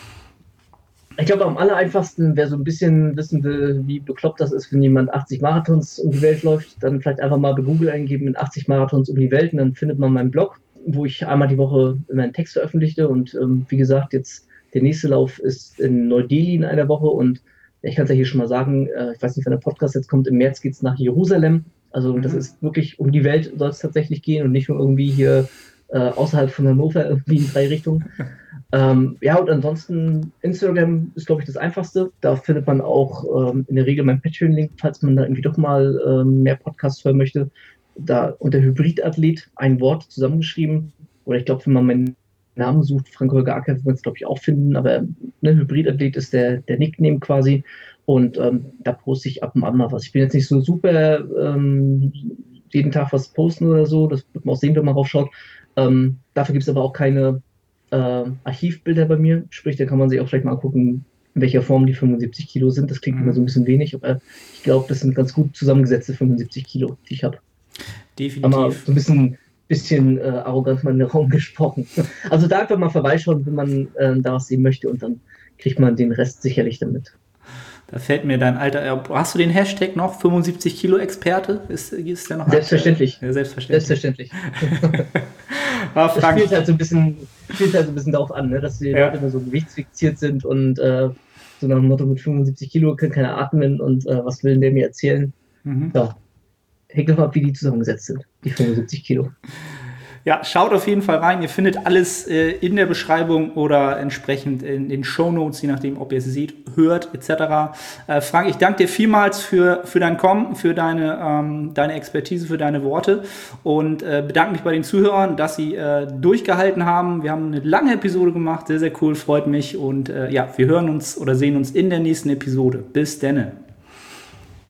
Ich glaube, am aller einfachsten, wer so ein bisschen wissen will, wie bekloppt das ist, wenn jemand achtzig Marathons um die Welt läuft, dann vielleicht einfach mal bei Google eingeben, mit achtzig Marathons um die Welt, und dann findet man meinen Blog, wo ich einmal die Woche meinen Text veröffentlichte. Und ähm, wie gesagt, jetzt der nächste Lauf ist in Neu-Delhi in einer Woche. Und ich kann es ja hier schon mal sagen, äh, ich weiß nicht, wann der Podcast jetzt kommt, im März geht es nach Jerusalem. Also mhm. das ist wirklich, um die Welt soll es tatsächlich gehen und nicht nur irgendwie hier äh, außerhalb von Hannover, irgendwie in drei Richtungen. Ähm, ja, und ansonsten Instagram ist, glaube ich, das Einfachste. Da findet man auch ähm, in der Regel meinen Patreon-Link, falls man da irgendwie doch mal ähm, mehr Podcasts hören möchte. Da unter Hybridathlet ein Wort zusammengeschrieben. Oder ich glaube, wenn man meinen Namen sucht, Frank-Holger Acker, wird man es, glaube ich, auch finden. Aber ne, Hybridathlet ist der, der Nickname quasi. Und ähm, da poste ich ab und an mal was. Ich bin jetzt nicht so super ähm, jeden Tag was posten oder so. Das wird man auch sehen, wenn man raufschaut. Ähm, dafür gibt es aber auch keine Äh, Archivbilder bei mir, sprich, da kann man sich auch vielleicht mal angucken, in welcher Form die fünfundsiebzig Kilo sind. Das klingt mhm. immer so ein bisschen wenig, aber ich glaube, das sind ganz gut zusammengesetzte fünfundsiebzig Kilo, die ich habe. Definitiv. Aber so ein bisschen, bisschen äh, arrogant mal in den Raum gesprochen. Also da einfach mal vorbeischauen, wenn man äh, da was sehen möchte, und dann kriegt man den Rest sicherlich damit. Da fällt mir dein alter, hast du den Hashtag noch, fünfundsiebzig Kilo Experte? Ist, ist der noch? Selbstverständlich. Ja, selbstverständlich. Selbstverständlich. Ah, das spielt halt so ein bisschen, spielt halt so ein bisschen darauf an, ne, dass die ja. Leute immer so gewichtsfixiert sind und äh, so nach dem Motto, mit fünfundsiebzig Kilo kann keiner atmen und äh, was will der mir erzählen? Mhm. Ja, hängt davon ab, wie die zusammengesetzt sind, die fünfundsiebzig Kilo. Ja, schaut auf jeden Fall rein. Ihr findet alles äh, in der Beschreibung oder entsprechend in den Shownotes, je nachdem, ob ihr es seht, hört, et cetera. Äh, Frank, ich danke dir vielmals für, für dein Kommen, für deine, ähm, deine Expertise, für deine Worte, und äh, bedanke mich bei den Zuhörern, dass sie äh, durchgehalten haben. Wir haben eine lange Episode gemacht, sehr, sehr cool, freut mich, und äh, ja, wir hören uns oder sehen uns in der nächsten Episode. Bis denne.